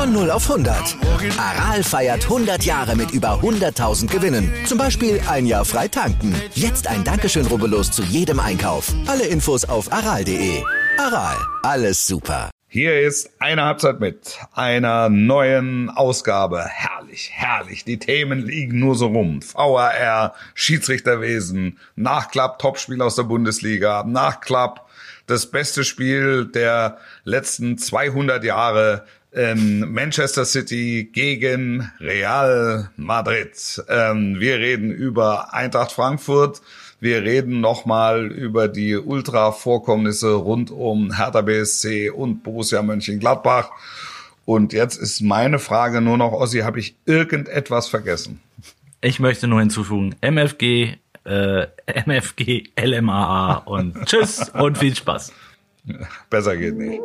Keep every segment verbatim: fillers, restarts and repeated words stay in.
Von null auf hundert. Aral feiert hundert Jahre mit über hunderttausend Gewinnen. Zum Beispiel ein Jahr frei tanken. Jetzt ein Dankeschön, rubbellos zu jedem Einkauf. Alle Infos auf aral punkt de. Aral, alles super. Hier ist eine Halbzeit mit einer neuen Ausgabe. Herrlich, herrlich. Die Themen liegen nur so rum. V A R, Schiedsrichterwesen, Nachklapp, Topspiel aus der Bundesliga, Nachklapp, das beste Spiel der letzten zweihundert Jahre. Ähm, Manchester City gegen Real Madrid. Ähm, wir reden über Eintracht Frankfurt. Wir reden nochmal über die Ultra-Vorkommnisse rund um Hertha B S C und Borussia Mönchengladbach. Und jetzt ist meine Frage nur noch, Ossi, habe ich irgendetwas vergessen? Ich möchte nur hinzufügen, M F G, äh, M F G, L M A A und tschüss und viel Spaß. Besser geht nicht.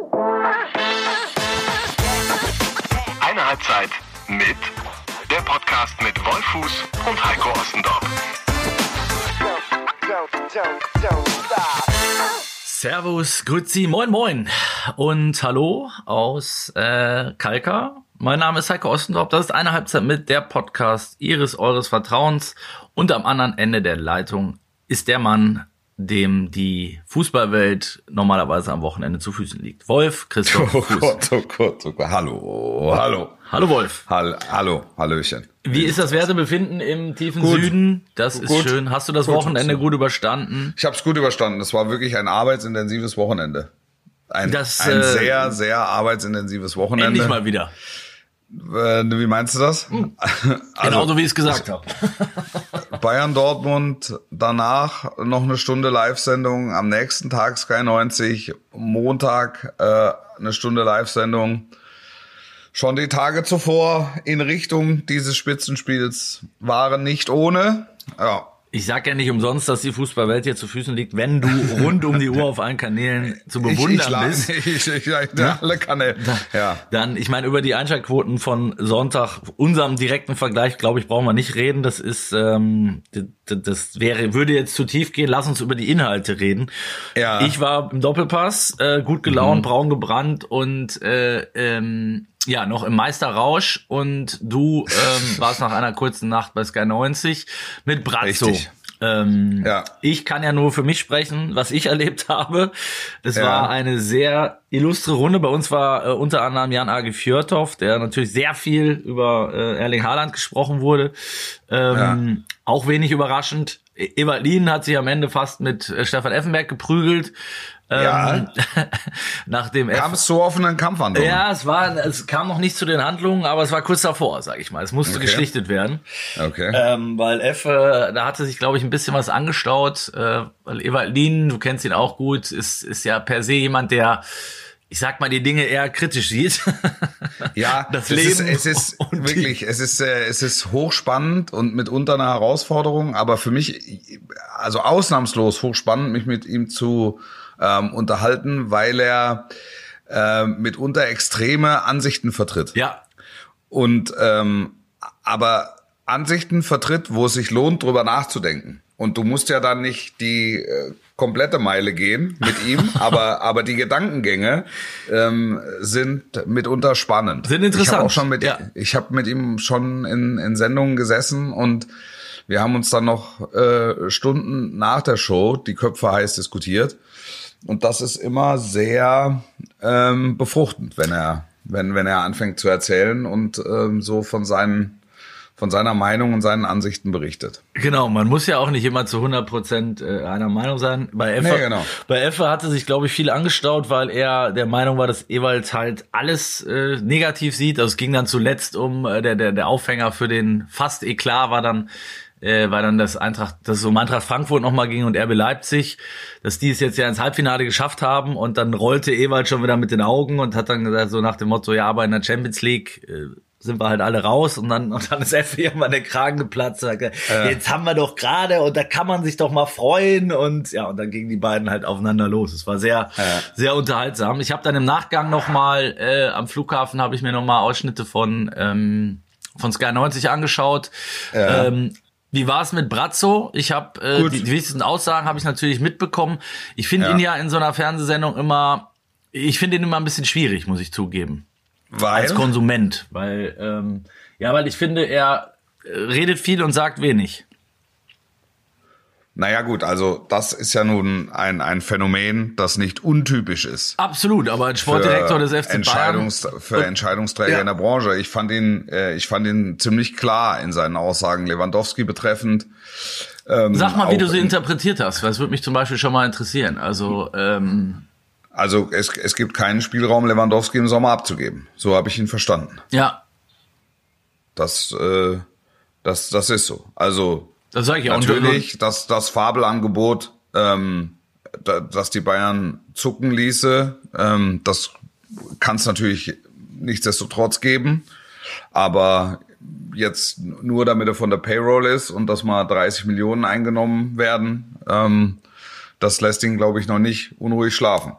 Eine Halbzeit mit der Podcast mit Wolfuß und Heiko Ostendorf. Servus, grüezi, moin moin und hallo aus äh, Kalka. Mein Name ist Heiko Ostendorf, das ist eine Halbzeit mit der Podcast Ihres, Eures Vertrauens und am anderen Ende der Leitung ist der Mann, dem die Fußballwelt normalerweise am Wochenende zu Füßen liegt. Wolf Christoph Oh Fuß. Gott, oh Gott, oh Gott. Hallo, hallo. Hallo Wolf. Hall, hallo, Hallöchen. Wie ist das Wertebefinden im tiefen Gut. Süden? Das ist Gut. schön. Hast du das Gut. Wochenende gut überstanden? Ich habe es gut überstanden. Es war wirklich ein arbeitsintensives Wochenende. Ein, Das, ein äh, sehr, sehr arbeitsintensives Wochenende. Endlich mal wieder. Äh, wie meinst du das? Hm. Also, Genauso wie ich es gesagt habe. Bayern Dortmund, danach noch eine Stunde Live-Sendung, am nächsten Tag Sky neunzig, Montag äh, eine Stunde Live-Sendung. Schon die Tage zuvor in Richtung dieses Spitzenspiels waren nicht ohne. Ja. Ich sag ja nicht umsonst, dass die Fußballwelt dir zu Füßen liegt, wenn du rund um die Uhr auf allen Kanälen zu bewundern ich, ich, bist. Ich, ich, ich, ja? Alle Kanäle. Ja. Dann, ich meine, über die Einschaltquoten von Sonntag, unserem direkten Vergleich, glaube ich, brauchen wir nicht reden. Das ist, ähm, das, das wäre, würde jetzt zu tief gehen. Lass uns über die Inhalte reden. Ja. Ich war im Doppelpass, äh, gut gelaunt, Mhm. braun gebrannt und äh, ähm, ja, noch im Meisterrausch und du ähm, warst nach einer kurzen Nacht bei Sky neunzig mit Brazzo. Richtig. Ähm, Ja. Ich kann ja nur für mich sprechen, was ich erlebt habe. Das Ja. war eine sehr illustre Runde. Bei uns war äh, unter anderem Jan Agi Fjørtoft, der natürlich sehr viel über äh, Erling Haaland gesprochen wurde. Ähm, Ja. Auch wenig überraschend. E- Ewald Lien hat sich am Ende fast mit äh, Stefan Effenberg geprügelt. Ja. Ähm, nach dem F- Kam es zu offenen Kampfhandlungen? ja, es war, es kam noch nicht zu den Handlungen, aber es war kurz davor, sag ich mal. Es musste Okay. geschlichtet werden. Okay. Ähm, weil F, äh, da hatte sich, glaube ich, ein bisschen was angestaut. Äh, weil Ewald Lien, du kennst ihn auch gut, ist, ist ja per se jemand, der, ich sag mal, die Dinge eher kritisch sieht. Ja, das es Leben ist, es ist und die- wirklich, es ist, äh, es ist hochspannend und mitunter eine Herausforderung, aber für mich, also ausnahmslos hochspannend, mich mit ihm zu ähm, unterhalten, weil er äh, mitunter extreme Ansichten vertritt. Ja, Und ähm, aber Ansichten vertritt, wo es sich lohnt, drüber nachzudenken. Und du musst ja dann nicht die äh, komplette Meile gehen mit ihm, aber aber die Gedankengänge ähm, sind mitunter spannend. Sind interessant. Ich habe auch schon mit Ja. ich habe mit ihm schon in in Sendungen gesessen und wir haben uns dann noch äh, Stunden nach der Show die Köpfe heiß diskutiert. Und das ist immer sehr ähm, befruchtend, wenn er wenn wenn er anfängt zu erzählen und ähm, so von seinen von seiner Meinung und seinen Ansichten berichtet. genau. Man muss ja auch nicht immer zu hundert Prozent äh, einer Meinung sein. Bei Effe, Nee, genau. bei Effe hatte sich, glaube ich, viel angestaut, weil er der Meinung war, dass Ewald halt alles äh, negativ sieht. Also es ging dann zuletzt um, äh, der, der, der Aufhänger für den fast Eklat war dann, äh, weil dann das Eintracht, dass es um Eintracht Frankfurt nochmal ging und R B Leipzig, dass die es jetzt ja ins Halbfinale geschafft haben und dann rollte Ewald schon wieder mit den Augen und hat dann gesagt, so nach dem Motto, ja, aber in der Champions League äh, sind wir halt alle raus und dann und dann ist F irgendwann der Kragen geplatzt und hat gesagt, Ja. jetzt haben wir doch gerade und da kann man sich doch mal freuen und ja, und dann gingen die beiden halt aufeinander los. Es war sehr, Ja. sehr unterhaltsam. Ich habe dann im Nachgang nochmal, äh, am Flughafen habe ich mir nochmal Ausschnitte von, ähm, von Sky neunzig angeschaut. Ja. Ähm, Wie war es mit Brazzo? Ich habe äh, Gut. die, die wichtigsten Aussagen habe ich natürlich mitbekommen. Ich finde Ja. ihn ja in so einer Fernsehsendung immer, ich finde ihn immer ein bisschen schwierig, muss ich zugeben. Weil? Als Konsument. Weil, ähm, ja, weil ich finde, er redet viel und sagt wenig. Naja gut, also das ist ja nun ein, ein Phänomen, das nicht untypisch ist. Absolut, aber ein Sportdirektor des F C Entscheidungs- Bayern. Für Entscheidungsträger ja. in der Branche. Ich fand ihn, äh, ich fand ihn ziemlich klar in seinen Aussagen Lewandowski betreffend. Ähm, Sag mal, wie du sie in, interpretiert hast, weil es würde mich zum Beispiel schon mal interessieren. Also, ähm, also es, es gibt keinen Spielraum, Lewandowski im Sommer abzugeben. So habe ich ihn verstanden. Ja. Das, äh, das, das ist so. Also Das sage ich auch. natürlich, dass das Fabelangebot, ähm, da, dass die Bayern zucken ließe, ähm, das kann es natürlich nichtsdestotrotz geben. Aber jetzt nur damit er von der Payroll ist und dass mal dreißig Millionen eingenommen werden, ähm, das lässt ihn, glaube ich, noch nicht unruhig schlafen.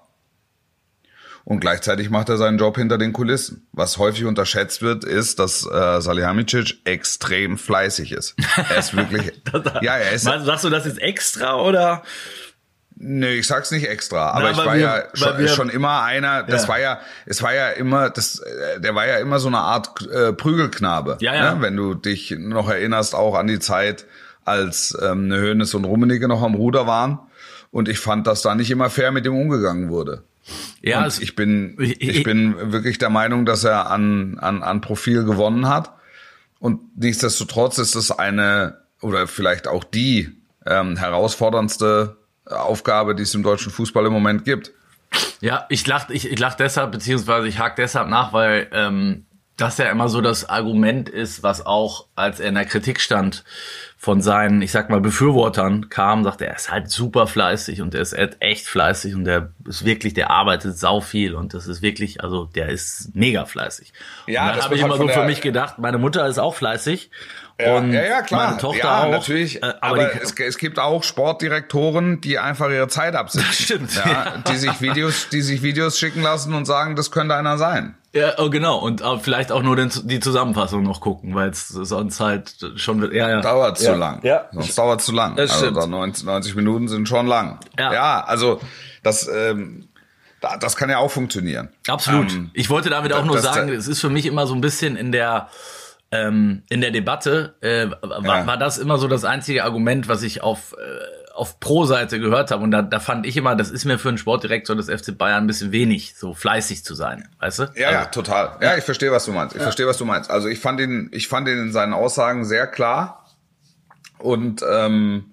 Und gleichzeitig macht er seinen Job hinter den Kulissen. Was häufig unterschätzt wird, ist, dass äh, Salihamidzic extrem fleißig ist. Er ist wirklich... ja, er ist... Sagst du das jetzt extra oder... Nee, ich sag's nicht extra, aber Na, ich war wir, ja schon, wir, schon immer einer, das ja. war ja, es war ja immer, das, der war ja immer so eine Art äh, Prügelknabe, ja, ja. Ne? Wenn du dich noch erinnerst, auch an die Zeit, als ähm, ne Hoeneß und Rummenigge noch am Ruder waren. Und ich fand, dass da nicht immer fair mit ihm umgegangen wurde. Ja, und es, ich bin, ich bin wirklich der Meinung, dass er an, an, an Profil gewonnen hat. Und nichtsdestotrotz ist es eine, oder vielleicht auch die ähm, herausforderndste Aufgabe, die es im deutschen Fußball im Moment gibt. Ja, ich lach, ich, ich lach deshalb, beziehungsweise ich hake deshalb nach, weil ähm, das ja immer so das Argument ist, was auch, als er in der Kritik stand, von seinen, ich sag mal, Befürwortern kam, sagte, er ist halt super fleißig und er ist echt fleißig und der ist wirklich, der arbeitet sau viel und das ist wirklich, also der ist mega fleißig. Ja, und dann das habe ich wird immer halt so von für der- mich gedacht, meine Mutter ist auch fleißig. Ja, und ja, ja, klar. meine Tochter ja, auch. natürlich. Äh, aber aber die, es, es gibt auch Sportdirektoren, die einfach ihre Zeit absitzen. Stimmt. Ja, die sich Videos, die sich Videos schicken lassen und sagen, das könnte einer sein. Ja, oh, genau. Und äh, vielleicht auch nur den, die Zusammenfassung noch gucken, weil es sonst halt schon wird. Ja, ja. Dauert ja. zu lang. Ja. Sonst dauert zu lang. Das also stimmt. da neunzig, neunzig Minuten sind schon lang. Ja. ja also das, ähm, da- das kann ja auch funktionieren. Absolut. Ähm, ich wollte damit auch nur das- sagen, es ist für mich immer so ein bisschen in der ähm, in der Debatte äh, war, Ja. war das immer so das einzige Argument, was ich auf äh, auf Pro-Seite gehört habe. Und da, da fand ich immer, das ist mir für einen Sportdirektor des F C Bayern ein bisschen wenig, so fleißig zu sein, weißt du? Ja, also, ja, total. Ja, ich verstehe, was du meinst. Ich Ja. verstehe, was du meinst. Also ich fand ihn, ich fand ihn in seinen Aussagen sehr klar und ähm,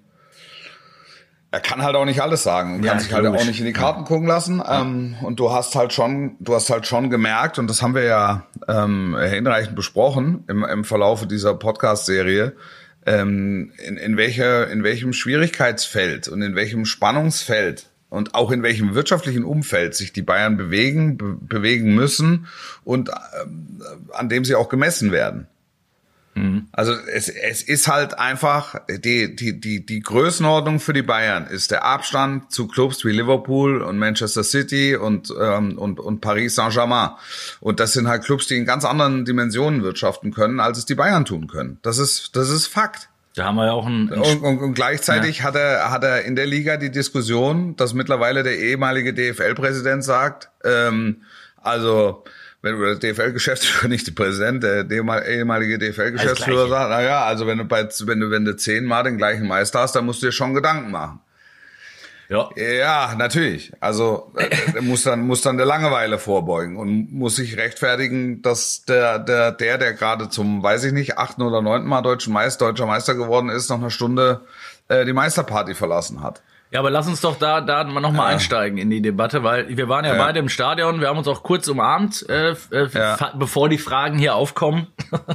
er kann halt auch nicht alles sagen und Ja, kann sich halt logisch. auch nicht in die Karten gucken lassen. Ähm, und du hast halt schon, du hast halt schon gemerkt, und das haben wir ja ähm, hinreichend besprochen im, im Verlaufe dieser Podcast-Serie, ähm, in, in welcher, in welchem Schwierigkeitsfeld und in welchem Spannungsfeld und auch in welchem wirtschaftlichen Umfeld sich die Bayern bewegen, be- bewegen müssen und ähm, an dem sie auch gemessen werden. Also es, es ist halt einfach, die, die, die, die Größenordnung für die Bayern ist der Abstand zu Clubs wie Liverpool und Manchester City und, ähm, und, und Paris Saint-Germain. Und das sind halt Clubs, die in ganz anderen Dimensionen wirtschaften können, als es die Bayern tun können. Das ist, das ist Fakt. Da haben wir ja auch einen, einen Und, und, und gleichzeitig ja. hat er, hat er in der Liga die Diskussion, dass mittlerweile der ehemalige D F L-Präsident sagt, ähm, also, wenn du der D F L-Geschäftsführer, nicht der Präsident, der ehemalige D F L-Geschäftsführer sagt, na ja, also wenn du bei, wenn du, wenn du zehnmal den gleichen Meister hast, dann musst du dir schon Gedanken machen. ja. Ja, natürlich. Also, er muss dann, muss dann der Langeweile vorbeugen und muss sich rechtfertigen, dass der, der, der, der gerade zum, weiß ich nicht, achten oder neunten Mal deutschen Meister, deutscher Meister geworden ist, nach einer Stunde, äh, die Meisterparty verlassen hat. Ja, aber lass uns doch da da noch mal Ja. einsteigen in die Debatte, weil wir waren ja, Ja. beide im Stadion, wir haben uns auch kurz umarmt, äh, äh, Ja. fa- bevor die Fragen hier aufkommen.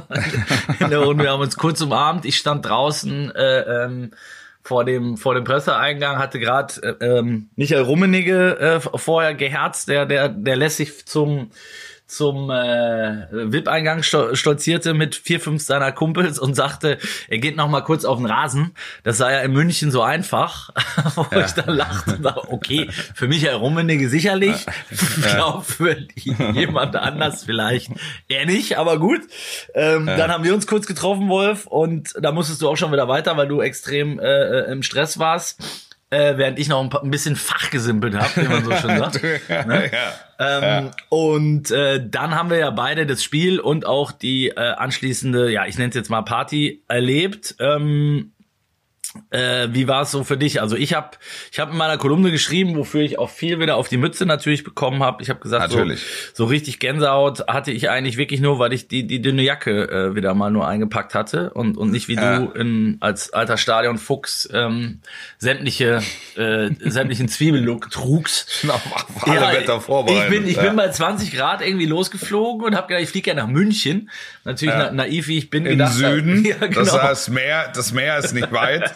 in der Runde, wir haben uns kurz umarmt. Ich stand draußen äh, ähm, vor dem vor dem Presseeingang, hatte gerade äh, ähm, Michael Rummenigge äh, vorher geherzt, der der der lässig zum zum äh, V I P-Eingang sto- stolzierte mit vier, fünf seiner Kumpels und sagte, er geht noch mal kurz auf den Rasen. Das sei ja in München so einfach. Wo Ja. ich dann lachte und dachte, okay, für Michael Rummenigge sicherlich. Ich glaube, für jemand anders vielleicht eher nicht, aber gut. Ähm, Ja. Dann haben wir uns kurz getroffen, Wolf, und da musstest du auch schon wieder weiter, weil du extrem äh, im Stress warst. äh, während ich noch ein, paar, ein bisschen fachgesimpelt habe, wie man so schön sagt. Ne? Ja. Ähm, Ja. Und äh, dann haben wir ja beide das Spiel und auch die äh, anschließende, ja, ich nenne es jetzt mal Party erlebt. Ähm, Äh, wie war es so für dich? Also ich habe ich hab in meiner Kolumne geschrieben, wofür ich auch viel wieder auf die Mütze natürlich bekommen habe. Ich habe gesagt, so, so richtig Gänsehaut hatte ich eigentlich wirklich nur, weil ich die die dünne Jacke äh, wieder mal nur eingepackt hatte und und nicht wie ja. du in als alter Stadionfuchs ähm, sämtliche äh, sämtlichen Zwiebellook trugst. Auf alle ja, Wetter vorbereitet. Ich bin ich ja. bin bei zwanzig Grad irgendwie losgeflogen und habe gedacht, ich fliege ja nach München. Natürlich ja. na, naiv wie ich bin im gedacht. Süden. Ja, genau. Das heißt Meer, das Meer ist nicht weit.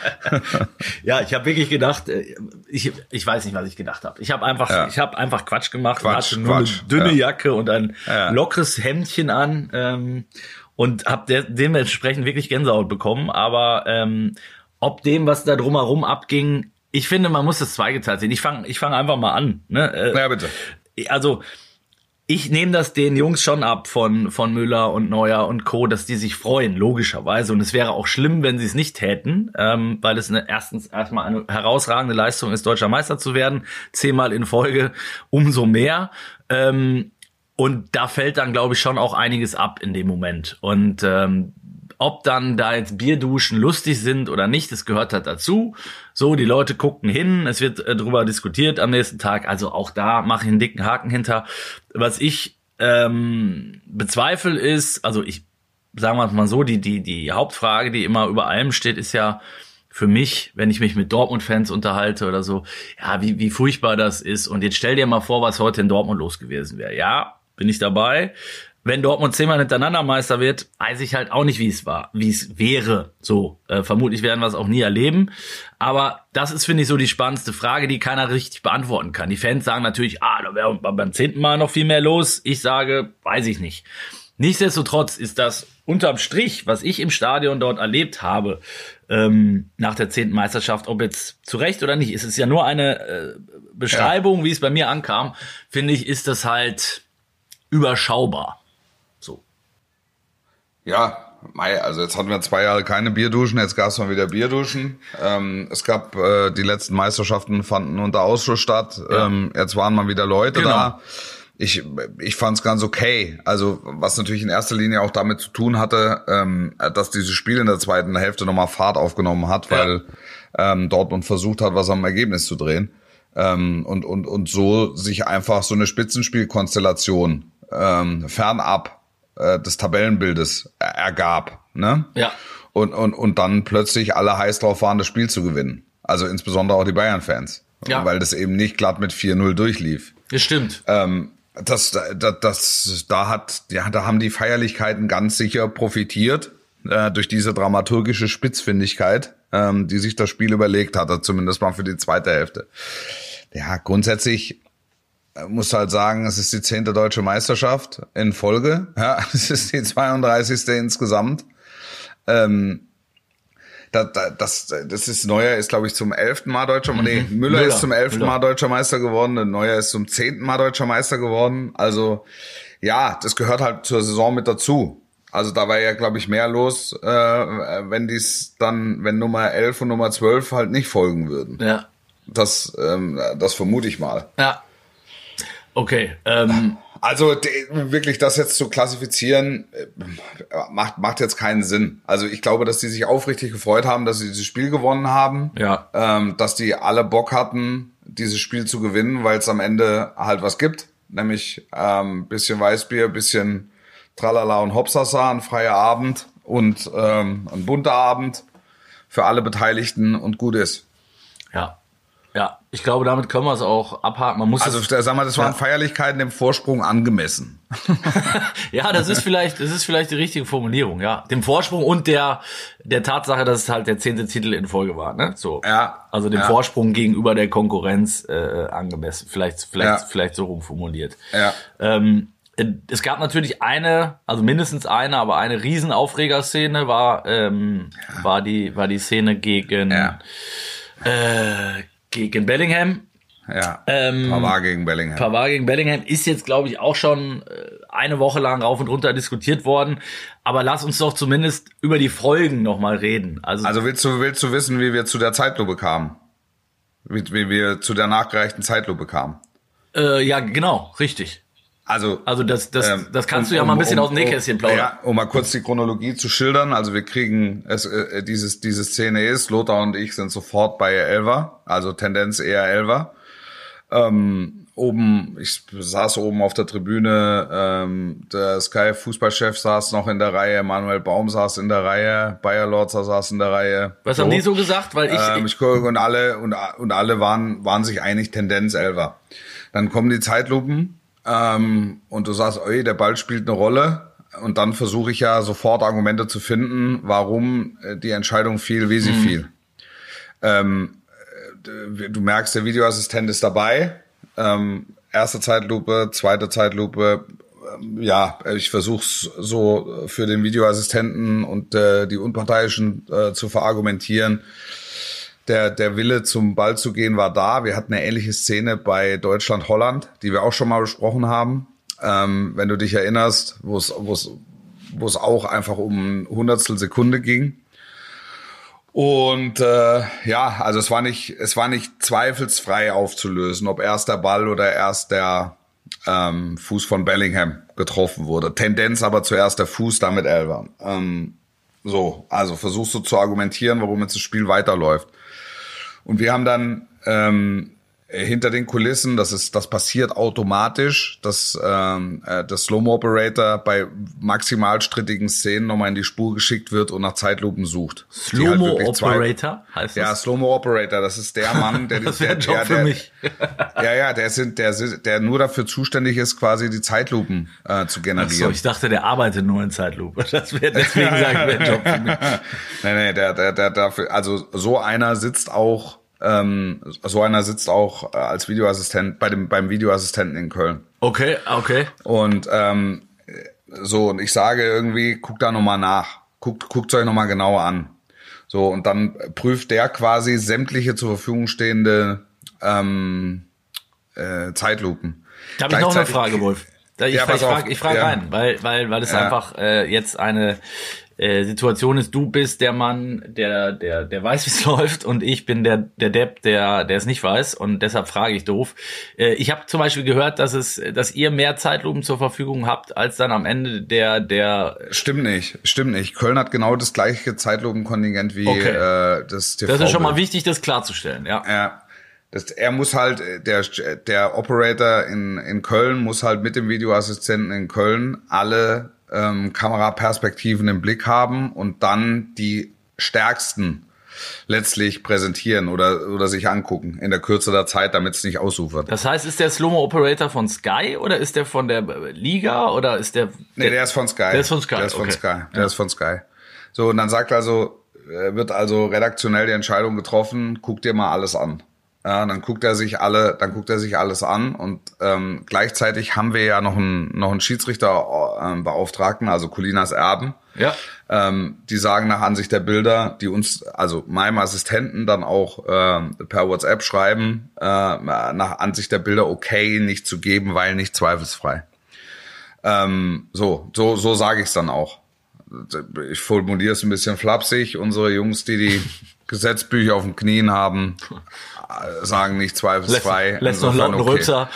Ja, ich habe wirklich gedacht, ich ich weiß nicht, was ich gedacht habe. Ich habe einfach ja. ich habe einfach Quatsch gemacht, Quatsch, hatte nur Quatsch, eine dünne ja. Jacke und ein ja. lockeres Hemdchen an ähm, und habe de- dementsprechend wirklich Gänsehaut bekommen. Aber ähm, ob dem, was da drumherum abging, ich finde, man muss das zweigeteilt sehen. Ich fange ich fang einfach mal an. Ne? Äh, ja, bitte. Also ich nehme das den Jungs schon ab von von Müller und Neuer und Co., dass die sich freuen, logischerweise. Und es wäre auch schlimm, wenn sie es nicht täten, ähm, weil es eine, erstens erstmal eine herausragende Leistung ist, deutscher Meister zu werden. Zehnmal in Folge, umso mehr. Ähm, und da fällt dann, glaube ich, schon auch einiges ab in dem Moment. Und ähm, ob dann da jetzt Bierduschen lustig sind oder nicht, das gehört halt dazu. So, die Leute gucken hin, es wird äh, drüber diskutiert am nächsten Tag. Also auch da mache ich einen dicken Haken hinter. Was ich ähm, bezweifle ist, also ich sagen wir es mal so, die die die Hauptfrage, die immer über allem steht, ist ja für mich, wenn ich mich mit Dortmund-Fans unterhalte oder so, ja, wie wie furchtbar das ist. Und jetzt stell dir mal vor, was heute in Dortmund los gewesen wäre. Ja, bin ich dabei. Wenn Dortmund zehnmal hintereinander Meister wird, weiß ich halt auch nicht, wie es war, wie es wäre. So, äh, vermutlich werden wir es auch nie erleben. Aber das ist, finde ich, so die spannendste Frage, die keiner richtig beantworten kann. Die Fans sagen natürlich, ah, da wäre beim zehnten Mal noch viel mehr los. Ich sage, weiß ich nicht. Nichtsdestotrotz ist das unterm Strich, was ich im Stadion dort erlebt habe, ähm, nach der zehnten Meisterschaft, ob jetzt zu Recht oder nicht, ist es ja nur eine äh, Beschreibung, ja. wie es bei mir ankam, finde ich, ist das halt überschaubar. So. Ja, Mai, also jetzt hatten wir zwei Jahre keine Bierduschen, jetzt gab es mal wieder Bierduschen. Ähm, es gab, äh, die letzten Meisterschaften fanden unter Ausschluss statt. Ja. Ähm, jetzt waren mal wieder Leute genau. da. Ich, ich fand's ganz okay. Also, was natürlich in erster Linie auch damit zu tun hatte, ähm, dass dieses Spiel in der zweiten Hälfte nochmal Fahrt aufgenommen hat, weil ja. ähm, Dortmund versucht hat, was am Ergebnis zu drehen. Ähm, und, und, und so sich einfach so eine Spitzenspielkonstellation ähm, fernab äh, des Tabellenbildes er- ergab. Ne? Ja. Und, und, und dann plötzlich alle heiß drauf waren, das Spiel zu gewinnen. Also insbesondere auch die Bayern-Fans. Ja. Weil das eben nicht glatt mit vier null durchlief. Das stimmt. Ähm, das, das, das, da hat, ja, da haben die Feierlichkeiten ganz sicher profitiert, äh, durch diese dramaturgische Spitzfindigkeit, ähm, die sich das Spiel überlegt hatte, zumindest mal für die zweite Hälfte. Ja, grundsätzlich musst du halt sagen, es ist die zehnte deutsche Meisterschaft in Folge. Ja, es ist die zweiunddreißigste insgesamt. Ähm, das, das, das ist Neuer ist, glaube ich, zum elften Mal deutscher Meister. Mhm. Nee, Müller, Müller ist zum elften Müller. Mal deutscher Meister geworden. Neuer ist zum zehnten Mal deutscher Meister geworden. Also ja, das gehört halt zur Saison mit dazu. Also da war ja, glaube ich, mehr los, äh, wenn dies dann, wenn Nummer elf und Nummer zwölf halt nicht folgen würden. Ja. Das, ähm, das vermute ich mal. Ja. Okay. Ähm. Also de, wirklich das jetzt zu klassifizieren, macht macht jetzt keinen Sinn. Also ich glaube, dass die sich aufrichtig gefreut haben, dass sie dieses Spiel gewonnen haben. Ja. Ähm, dass die alle Bock hatten, dieses Spiel zu gewinnen, weil es am Ende halt was gibt. Nämlich ähm, bisschen Weißbier, bisschen Tralala und Hopsasa, ein freier Abend und ähm, ein bunter Abend für alle Beteiligten und gut ist. Ja. Ja, ich glaube, damit können wir es auch abhaken. Man muss also, das, sag mal, das waren ja. Feierlichkeiten dem Vorsprung angemessen. Ja, das ist vielleicht, das ist vielleicht die richtige Formulierung, ja. Dem Vorsprung und der, der Tatsache, dass es halt der zehnte Titel in Folge war, ne? So. Ja. Also dem ja. Vorsprung gegenüber der Konkurrenz, äh, angemessen. Vielleicht, vielleicht, ja. vielleicht so rumformuliert. Ja. Ähm, es gab natürlich eine, also mindestens eine, aber eine Riesenaufregerszene war, ähm, ja. war die, war die Szene gegen, ja. äh, gegen Bellingham. Ja, ähm, Pavard gegen Bellingham. Pavard gegen Bellingham ist jetzt, glaube ich, auch schon eine Woche lang rauf und runter diskutiert worden. Aber lass uns doch zumindest über die Folgen nochmal reden. Also, also willst du willst du wissen, wie wir zu der Zeitlupe kamen? wie, wie wir zu der nachgereichten Zeitlupe kamen. Äh, ja, genau, richtig. Also, also das, das, ähm, das kannst um, du ja mal ein bisschen um, aus dem Nähkästchen plaudern. Ja, um mal kurz die Chronologie zu schildern. Also wir kriegen, es, äh, dieses, diese Szene ist, Lothar und ich sind sofort bei Elfer, also Tendenz eher Elfer. Ähm, oben, ich saß oben auf der Tribüne, ähm, der Sky-Fußballchef saß noch in der Reihe, Manuel Baum saß in der Reihe, Bayer Lorzer saß in der Reihe. Was so. haben die so gesagt? Weil ich, ähm, ich gucke und alle und, und alle waren waren sich einig, Tendenz Elfer. Dann kommen die Zeitlupen. Ähm, und du sagst, ey, der Ball spielt eine Rolle. Und dann versuche ich ja sofort Argumente zu finden, warum die Entscheidung fiel, wie sie mhm. fiel. Ähm, du merkst, der Videoassistent ist dabei. Ähm, erste Zeitlupe, zweite Zeitlupe. Ähm, ja, ich versuche es so für den Videoassistenten und äh, die Unparteiischen äh, zu verargumentieren. Der, der Wille zum Ball zu gehen war da. Wir hatten eine ähnliche Szene bei Deutschland-Holland, die wir auch schon mal besprochen haben. Ähm, wenn du dich erinnerst, wo es, wo es, wo es auch einfach um ein Hundertstel Sekunde ging. Und äh, ja, also es war nicht, es war nicht zweifelsfrei aufzulösen, ob erst der Ball oder erst der ähm, Fuß von Bellingham getroffen wurde. Tendenz aber zuerst der Fuß, damit Elfer. Ähm, so, also versuchst du zu argumentieren, warum jetzt das Spiel weiterläuft. Und wir haben dann ähm, hinter den Kulissen, das ist, das passiert automatisch, dass ähm, äh, der Slow-Mo-Operator bei maximal strittigen Szenen nochmal in die Spur geschickt wird und nach Zeitlupen sucht. Slow-Mo-Operator halt heißt das? Ja, Slow-Mo-Operator, das ist der Mann, der... das wäre ein der, Job der, für der, mich. ja, ja, der, sind, der, der nur dafür zuständig ist, quasi die Zeitlupen äh, zu generieren. Ach so, ich dachte, der arbeitet nur in Zeitlupe. Das wäre deswegen sagen, wäre ein Job für mich. Nee, nee, der, der, der dafür, also so einer sitzt auch Ähm, so einer sitzt auch äh, als Videoassistent bei dem beim Videoassistenten in Köln. Okay, okay. Und ähm, so und ich sage irgendwie, guckt da nochmal nach, guckt guckt euch nochmal genauer an. So und dann prüft der quasi sämtliche zur Verfügung stehende ähm, äh, Zeitlupen. Da habe ich noch eine Frage, Wolf. Da, ich ja, ich frage ich frag ja. rein, weil weil weil es ja. einfach äh, jetzt eine äh, Situation ist, du bist der Mann, der der der weiß, wie es läuft, und ich bin der der Depp, der der es nicht weiß, und deshalb frage ich doof. Äh, ich habe zum Beispiel gehört, dass es, dass ihr mehr Zeitlupen zur Verfügung habt als dann am Ende der der. Stimmt nicht, stimmt nicht. Köln hat genau das gleiche Zeitlupenkontingent wie okay. äh, das T V. Das ist schon mal wichtig, das klarzustellen, ja. Ja. Das, er muss halt, der, der Operator in, in Köln muss halt mit dem Videoassistenten in Köln alle ähm, Kameraperspektiven im Blick haben und dann die stärksten letztlich präsentieren oder, oder sich angucken in der Kürze der Zeit, damit es nicht ausufert. Das heißt, ist der Slow-Mo-Operator von Sky oder ist der von der Liga oder ist der... Nee, der ist von Sky. Der ist von Sky, Der ist von okay. Sky. Der ja. ist von Sky. So, und dann sagt also, wird also redaktionell die Entscheidung getroffen, guck dir mal alles an. Ja, dann guckt er sich alle, dann guckt er sich alles an und ähm, gleichzeitig haben wir ja noch einen noch einen Schiedsrichterbeauftragten, äh, also Colinas Erben. Ja. Ähm, die sagen nach Ansicht der Bilder, die uns, also meinem Assistenten dann auch äh, per WhatsApp schreiben, äh, nach Ansicht der Bilder okay nicht zu geben, weil nicht zweifelsfrei. Ähm, so, so, so sage ich es dann auch. Ich formuliere es ein bisschen flapsig. Unsere Jungs, die die Gesetzbücher auf den Knien haben, sagen nicht zweifelsfrei. Lässt noch lauten okay. Rülpser.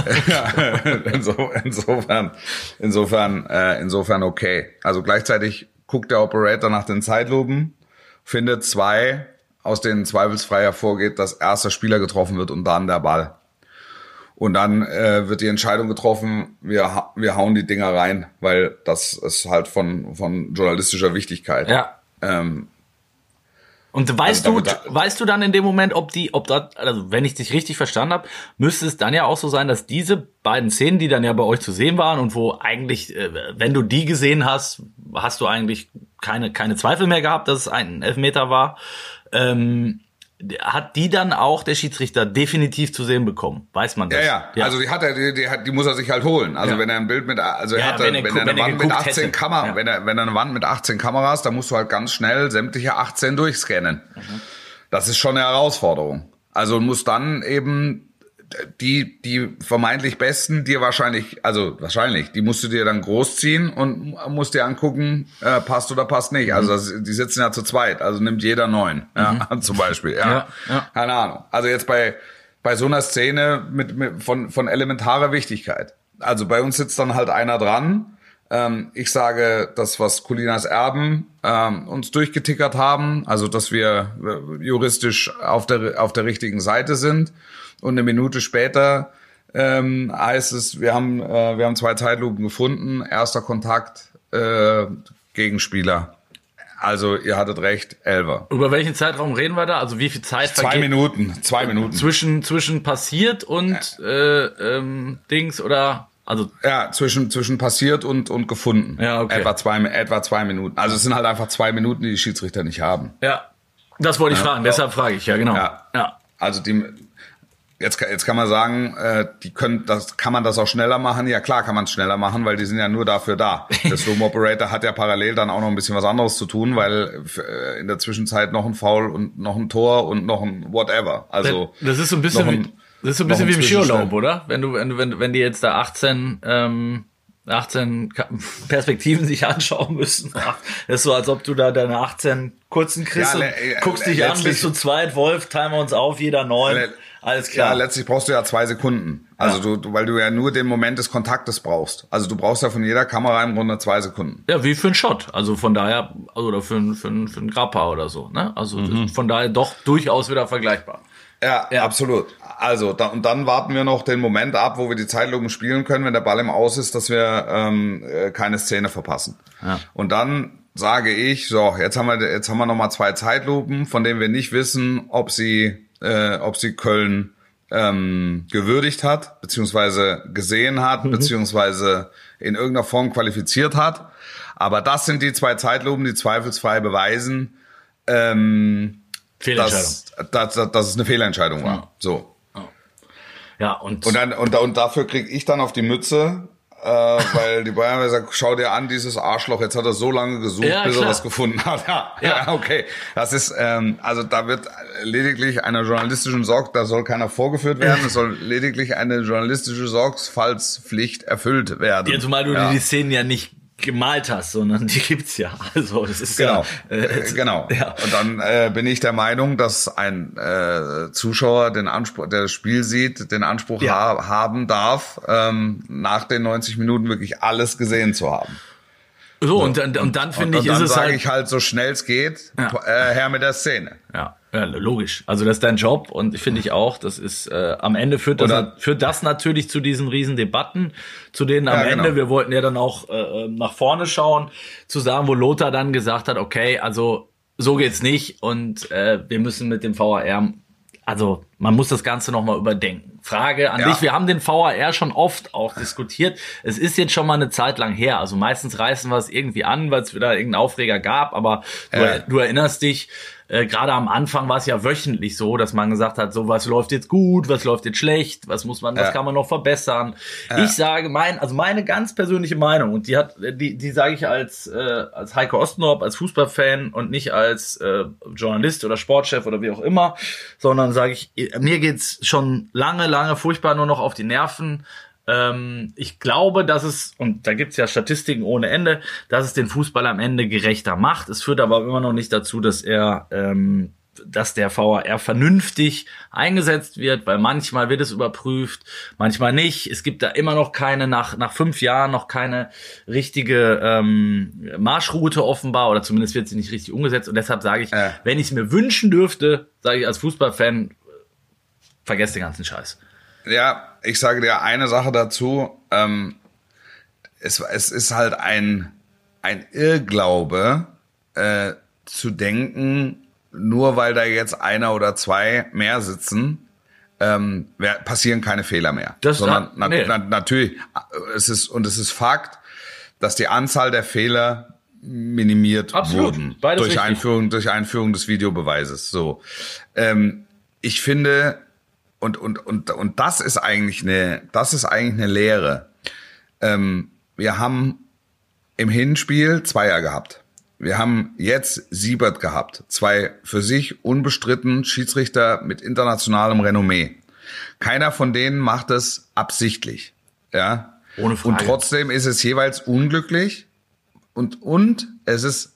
insofern, insofern, äh, insofern okay. Also gleichzeitig guckt der Operator nach den Zeitlupen, findet zwei, aus denen zweifelsfrei hervorgeht, dass erst der Spieler getroffen wird und dann der Ball. Und dann äh, wird die Entscheidung getroffen, wir wir hauen die Dinger rein, weil das ist halt von von journalistischer Wichtigkeit. Ja. Ähm, Und weißt also du, weißt du dann in dem Moment, ob die, ob das, also wenn ich dich richtig verstanden habe, müsste es dann ja auch so sein, dass diese beiden Szenen, die dann ja bei euch zu sehen waren und wo eigentlich, äh, wenn du die gesehen hast, hast du eigentlich keine keine Zweifel mehr gehabt, dass es ein Elfmeter war. Ähm, hat die dann auch der Schiedsrichter definitiv zu sehen bekommen? Weiß man das? Ja, ja. ja. Also die hat er, die, die, hat, die muss er sich halt holen. Also ja. wenn er ein Bild mit, also er ja, hat, wenn, wenn, er, wenn er eine Wand mit achtzehn Kameras, ja. wenn er, wenn er eine Wand mit achtzehn Kameras, dann musst du halt ganz schnell sämtliche achtzehn durchscannen. Mhm. Das ist schon eine Herausforderung. Also muss dann eben die, die vermeintlich Besten dir wahrscheinlich, also wahrscheinlich, die musst du dir dann großziehen und musst dir angucken, äh, passt oder passt nicht. Also das, die sitzen ja zu zweit, also nimmt jeder neun, ja, mhm. zum Beispiel. Ja. Ja, ja. Keine Ahnung. Also jetzt bei bei so einer Szene mit, mit von von elementarer Wichtigkeit. Also bei uns sitzt dann halt einer dran. Ähm, ich sage, das, was Colinas Erben ähm, uns durchgetickert haben, also dass wir äh, juristisch auf der auf der richtigen Seite sind. Und eine Minute später ähm, heißt es, wir haben äh, wir haben zwei Zeitlupen gefunden. Erster Kontakt, äh, Gegenspieler. Also ihr hattet recht, Elfer. Über welchen Zeitraum reden wir da? Also wie viel Zeit Zwei vergeht Minuten, zwei Minuten. zwischen zwischen passiert und äh, ähm, Dings oder also Ja, zwischen zwischen passiert und und gefunden. Ja, okay. Etwa zwei etwa zwei Minuten. Also es sind halt einfach zwei Minuten, die die Schiedsrichter nicht haben. ja, das wollte ich Ja. fragen. Deshalb frage ich ja genau. Ja. ja. Also die jetzt jetzt kann man sagen, äh, die können das kann man das auch schneller machen. Ja klar, kann man es schneller machen, weil die sind ja nur dafür da. Der Slow Operator hat ja parallel dann auch noch ein bisschen was anderes zu tun, weil äh, in der Zwischenzeit noch ein Foul und noch ein Tor und noch ein whatever. Also Das ist so ein bisschen noch ein- wie, das ist so ein bisschen noch wie ein im Skiurlaub, Zwischenstell. oder? Wenn du wenn du wenn, wenn die jetzt da achtzehn ähm, achtzehn Ka- Perspektiven sich anschauen müssen. Das ist so, als ob du da deine achtzehn kurzen kriegst Ja, und le- äh, guckst dich an, letztlich- bist zu zweit, Wolf, teilen wir uns auf, jeder neun. Le- Alles Ja, klar. letztlich brauchst du ja zwei Sekunden. Also Ja. du, du, weil du ja nur den Moment des Kontaktes brauchst. Also du brauchst ja von jeder Kamera im Grunde zwei Sekunden. Ja, wie für einen Shot. Also von daher, also oder für einen für einen, für einen Grappa oder so. Ne? Also Mhm. von daher doch durchaus wieder vergleichbar. Ja, Ja. absolut. Also da, und dann warten wir noch den Moment ab, wo wir die Zeitlupen spielen können, wenn der Ball im Aus ist, dass wir ähm, äh, keine Szene verpassen. Ja. Und dann sage ich, so, jetzt haben wir jetzt haben wir noch mal zwei Zeitlupen, von denen wir nicht wissen, ob sie äh, ob sie Köln ähm, gewürdigt hat, beziehungsweise gesehen hat, Mhm. beziehungsweise in irgendeiner Form qualifiziert hat. Aber das sind die zwei Zeitlupen, die zweifelsfrei beweisen, ähm, Fehlentscheidung. dass, dass, dass es eine Fehlentscheidung war. Ja. So. Ja, und, Und dann und, und dafür krieg ich dann auf die Mütze, äh, weil die Bayern haben gesagt, schau dir an, dieses Arschloch, jetzt hat er so lange gesucht, Ja, bis klar. er was gefunden hat. Ja, Ja. ja, okay. Das ist, ähm, also da wird lediglich einer journalistischen Sorg, da soll keiner vorgeführt werden, es soll lediglich eine journalistische Sorgfaltspflicht erfüllt werden. ja, zumal du ja. dir die Szenen ja nicht gemalt hast, sondern die gibt's ja. Also das ist Genau, ja äh, äh, genau. Ja. Und dann äh, bin ich der Meinung, dass ein äh, Zuschauer den Anspruch, der das Spiel sieht, den Anspruch Ja. ha- haben darf, ähm, nach den neunzig Minuten wirklich alles gesehen zu haben. So, und dann und dann finde und, ich, und dann ist es sage halt ich halt so schnell es geht, Ja. äh, her mit der Szene. ja, ja, logisch. Also das ist dein Job und finde ich auch, das ist äh, am Ende führt das Oder- führt das natürlich zu diesen riesen Debatten, zu denen am Ja, genau. Ende, wir wollten ja dann auch äh, nach vorne schauen, zu sagen, wo Lothar dann gesagt hat, okay, also so geht's nicht und äh, wir müssen mit dem V A R, also man muss das Ganze nochmal überdenken. Frage an Ja. dich, wir haben den V A R schon oft auch diskutiert. Es ist jetzt schon mal eine Zeit lang her. Also meistens reißen wir es irgendwie an, weil es wieder irgendeinen Aufreger gab. Aber du, Ja. du erinnerst dich, äh, gerade am Anfang war es ja wöchentlich so, dass man gesagt hat, so was läuft jetzt gut, was läuft jetzt schlecht, was muss man, was Ja. kann man noch verbessern. Ich sage mein, also meine ganz persönliche Meinung und die hat, die, die sage ich als äh, als Heiko Ostendorp, als Fußballfan und nicht als äh, Journalist oder Sportchef oder wie auch immer, sondern sage ich, mir geht's schon lange, lange furchtbar nur noch auf die Nerven. Ähm, ich glaube, dass es, und da gibt's ja Statistiken ohne Ende, dass es den Fußball am Ende gerechter macht. Es führt aber immer noch nicht dazu, dass er, ähm, dass der V A R vernünftig eingesetzt wird, weil manchmal wird es überprüft, manchmal nicht. Es gibt da immer noch keine, nach, nach fünf Jahren noch keine richtige ähm, Marschroute offenbar, oder zumindest wird sie nicht richtig umgesetzt. Und deshalb sage ich, Äh. wenn ich es mir wünschen dürfte, sage ich als Fußballfan, vergesst den ganzen Scheiß. Ja, ich sage dir eine Sache dazu. Ähm, es, es ist halt ein, ein Irrglaube, äh, zu denken, nur weil da jetzt einer oder zwei mehr sitzen, ähm, wer- passieren keine Fehler mehr. Das Sondern hat- na, nee. na, natürlich, äh, es ist, und es ist Fakt, dass die Anzahl der Fehler minimiert Absolut. wurden Beides durch richtig. Einführung, durch Einführung des Videobeweises. So, ähm, ich finde, und und und und das ist eigentlich eine, das ist eigentlich eine Lehre. Ähm, wir haben im Hinspiel Zweier gehabt. Wir haben jetzt Siebert gehabt. Zwei für sich unbestritten Schiedsrichter mit internationalem Renommee. Keiner von denen macht es absichtlich. Ja. Ohne Frage. Und trotzdem ist es jeweils unglücklich und, und es ist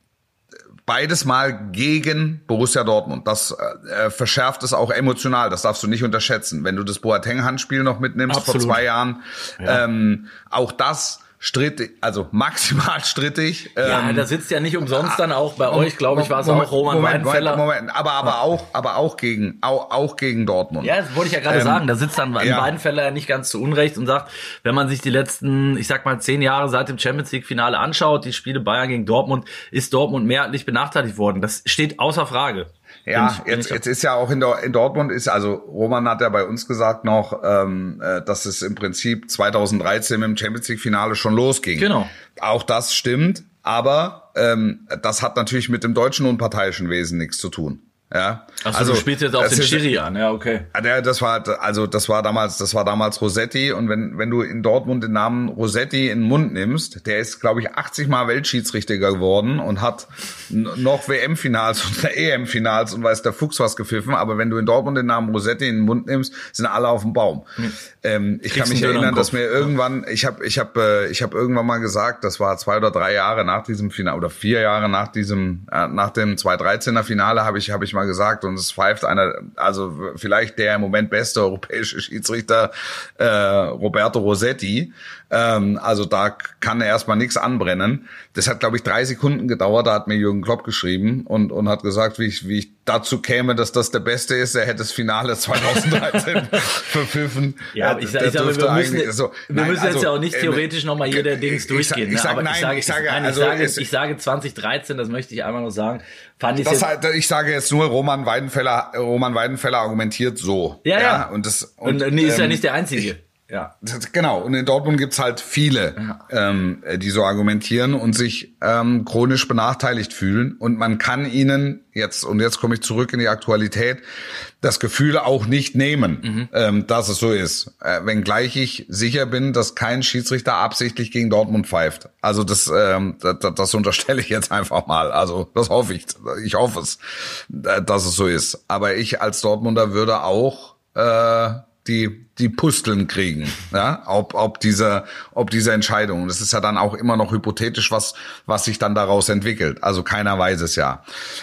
beides mal gegen Borussia Dortmund. Das äh, verschärft es auch emotional. Das darfst du nicht unterschätzen. Wenn du das Boateng-Handspiel noch mitnimmst Absolut. vor zwei Jahren, ja. ähm, auch das strittig, also maximal strittig. Ja, ähm, da sitzt ja nicht umsonst dann auch bei euch, glaube ich, war es auch Roman Moment, Weidenfeller. Moment, Moment, aber aber auch, aber auch gegen, auch, auch gegen Dortmund. Ja, das wollte ich ja gerade Ähm, sagen. Da sitzt dann ein ja. Weidenfeller ja nicht ganz zu Unrecht und sagt, wenn man sich die letzten, ich sag mal, zehn Jahre seit dem Champions League Finale anschaut, die Spiele Bayern gegen Dortmund, ist Dortmund mehrheitlich benachteiligt worden. Das steht außer Frage. Ja, ich, jetzt, jetzt ist ja auch in, der, in Dortmund ist, also Roman hat ja bei uns gesagt noch, ähm, äh, dass es im Prinzip zweitausenddreizehn im Champions League Finale schon losging. Genau. Auch das stimmt, aber ähm, das hat natürlich mit dem deutschen unparteiischen Wesen nichts zu tun. Ja, Achso, also, du spielst jetzt auf das den ist- Schiri an, ja, okay. Ja, das war also das war damals das war damals Rossetti und wenn wenn du in Dortmund den Namen Rossetti in den Mund nimmst, der ist glaube ich achtzig Mal Weltschiedsrichter geworden und hat n- noch W M-Finals und E M-Finals und weiß der Fuchs was gepfiffen, aber wenn du in Dortmund den Namen Rossetti in den Mund nimmst, sind alle auf dem Baum. Hm. Ähm, ich Kriegst kann mich einen Döner erinnern, im dass Kopf. mir irgendwann ich habe ich habe äh, ich habe irgendwann mal gesagt, das war zwei oder drei Jahre nach diesem Finale oder vier Jahre nach diesem äh, nach dem zweitausenddreizehner Finale habe ich habe ich mal gesagt und es pfeift einer, also vielleicht der im Moment beste europäische Schiedsrichter, äh, Roberto Rossetti. Ähm, also da kann er erstmal nichts anbrennen. Das hat, glaube ich, drei Sekunden gedauert. Da hat mir Jürgen Klopp geschrieben und, und hat gesagt, wie ich, wie ich dazu käme, dass das der Beste ist. Er hätte das Finale zweitausenddreizehn verpfiffen. Ja, aber ich sage, sag, wir müssen, so, wir nein, müssen jetzt also, ja auch nicht äh, theoretisch nochmal jeder Dings ich durchgehen. sag- ich sag ne? Aber nein, ich sage, ich sage, nein, ich also sage, es- ich sage zweitausenddreizehn, das möchte ich einmal noch sagen, fand ich Das jetzt, halt, ich sage jetzt nur, Roman Weidenfeller, Roman Weidenfeller argumentiert so. Ja, ja. Und das, und, und, nee, ist ja ähm, nicht der Einzige. Ja. Das, genau, und in Dortmund gibt's halt viele, ähm, die so argumentieren und sich ähm, chronisch benachteiligt fühlen. Und man kann ihnen jetzt, und jetzt komme ich zurück in die Aktualität, das Gefühl auch nicht nehmen, Mhm. ähm, dass es so ist. Äh, wenngleich ich sicher bin, dass kein Schiedsrichter absichtlich gegen Dortmund pfeift. Also das, ähm, das, das unterstelle ich jetzt einfach mal. Also das hoffe ich. Ich hoffe es, äh, dass es so ist. Aber ich als Dortmunder würde auch äh, die die Pusteln kriegen, ja, ob ob diese ob diese Entscheidung. Das ist ja dann auch immer noch hypothetisch, was was sich dann daraus entwickelt. Also keiner weiß es ja.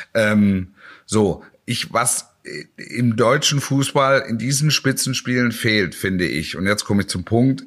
Ähm, so, ich was im deutschen Fußball in diesen Spitzenspielen fehlt, finde ich. Und jetzt komme ich zum Punkt: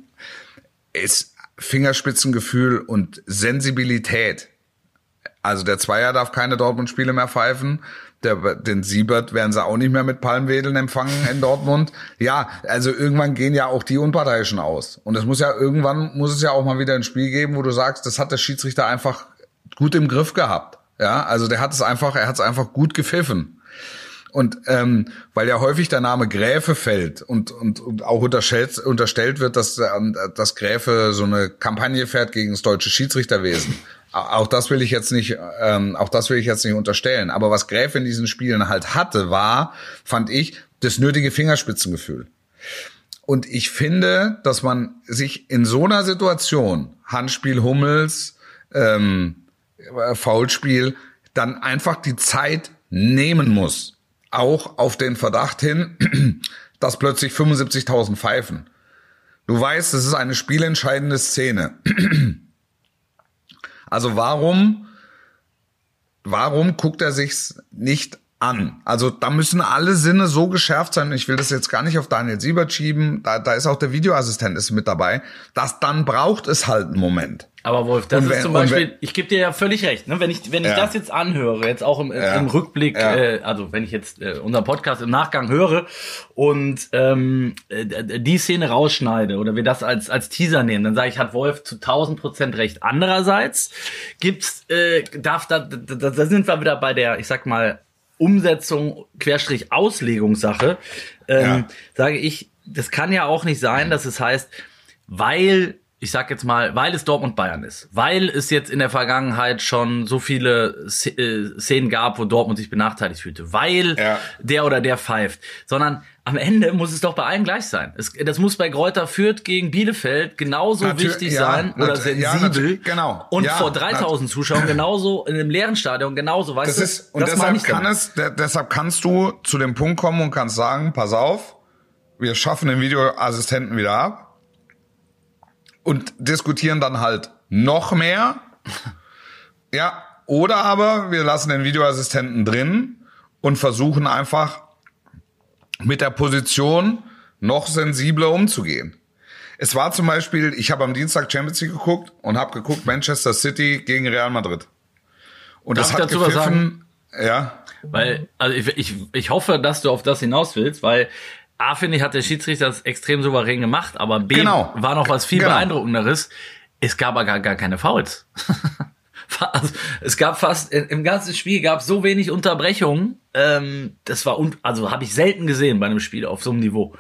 ist Fingerspitzengefühl und Sensibilität. Also der Zweier darf keine Dortmund-Spiele mehr pfeifen. Der, den Siebert werden sie auch nicht mehr mit Palmwedeln empfangen in Dortmund. Ja, also irgendwann gehen ja auch die Unparteiischen aus. Und es muss ja irgendwann, muss es ja auch mal wieder ein Spiel geben, wo du sagst, das hat der Schiedsrichter einfach gut im Griff gehabt. Ja, also der hat es einfach, er hat es einfach gut gepfiffen. Und ähm, weil ja häufig der Name Gräfe fällt und und, und auch unterstellt, unterstellt wird, dass ähm, dass Gräfe so eine Kampagne fährt gegen das deutsche Schiedsrichterwesen. Auch das will ich jetzt nicht, ähm, auch das will ich jetzt nicht unterstellen. Aber was Gräfe in diesen Spielen halt hatte, war, fand ich, das nötige Fingerspitzengefühl. Und ich finde, dass man sich in so einer Situation, Handspiel Hummels, ähm, Foulspiel, dann einfach die Zeit nehmen muss. Auch auf den Verdacht hin, dass plötzlich fünfundsiebzigtausend pfeifen. Du weißt, es ist eine spielentscheidende Szene. Also warum, warum guckt er sich's nicht an? Also da müssen alle Sinne so geschärft sein. Ich will das jetzt gar nicht auf Daniel Siebert schieben. Da, da ist auch der Videoassistent ist mit dabei. Das, dann braucht es halt einen Moment. Aber Wolf, das Und ist wenn- zum und Beispiel, wenn- ich gebe dir ja völlig recht, ne? Wenn ich, wenn ich Ja. das jetzt anhöre, jetzt auch im, Ja. im Rückblick, Ja. äh, also wenn ich jetzt äh, unseren Podcast im Nachgang höre und ähm, äh, die Szene rausschneide oder wir das als als Teaser nehmen, dann sage ich, hat Wolf zu tausend Prozent recht. Andererseits gibt's, äh, darf da, da, da sind wir wieder bei der, ich sag mal, Umsetzung, Querstrich Auslegungssache, ähm, Ja. sage ich, das kann ja auch nicht sein, dass es heißt, weil, ich sag jetzt mal, weil es Dortmund Bayern ist, weil es jetzt in der Vergangenheit schon so viele Sz- äh, Szenen gab, wo Dortmund sich benachteiligt fühlte, weil Ja. der oder der pfeift, sondern am Ende muss es doch bei allen gleich sein. Es, das muss bei Greuther Fürth gegen Bielefeld genauso Natür- wichtig ja, sein oder nat- ja, sensibel. nat- genau. Und Ja, vor dreitausend Zuschauern genauso, in einem leeren Stadion genauso, weißt Das du? ist, und das meine deshalb ich kann damit. es, de, deshalb kannst du zu dem Punkt kommen und kannst sagen, pass auf, wir schaffen den Videoassistenten wieder ab und diskutieren dann halt noch mehr. Ja, oder aber wir lassen den Videoassistenten drin und versuchen einfach mit der Position noch sensibler umzugehen. Es war zum Beispiel, ich habe am Dienstag Champions League geguckt und habe geguckt Manchester City gegen Real Madrid. Und Darf das hat gepfiffen, ja. Weil, also ich, ich, ich hoffe, dass du auf das hinaus willst, weil A, finde ich, hat der Schiedsrichter das extrem souverän gemacht, aber B, genau. war noch was viel genau. beeindruckenderes. Es gab aber gar, gar keine Fouls. Also, es gab fast, im ganzen Spiel gab es so wenig Unterbrechungen, ähm, das war, un, also habe ich selten gesehen bei einem Spiel auf so einem Niveau.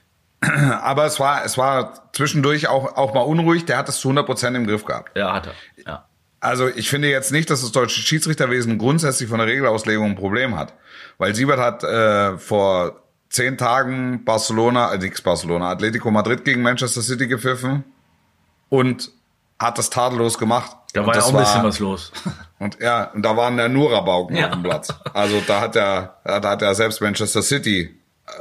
Aber es war, es war zwischendurch auch, auch mal unruhig, der hat es zu hundert Prozent im Griff gehabt. Ja, hat er, ja. Also ich finde jetzt nicht, dass das deutsche Schiedsrichterwesen grundsätzlich von der Regelauslegung ein Problem hat. Weil Siebert hat äh, vor zehn Tagen Barcelona, äh, nix Barcelona, Atletico Madrid gegen Manchester City gepfiffen und hat das tadellos gemacht. Da war ja auch ein bisschen was los. Und ja, und da waren ja nur Rabauken ja. auf dem Platz. Also da hat er, da hat er selbst Manchester City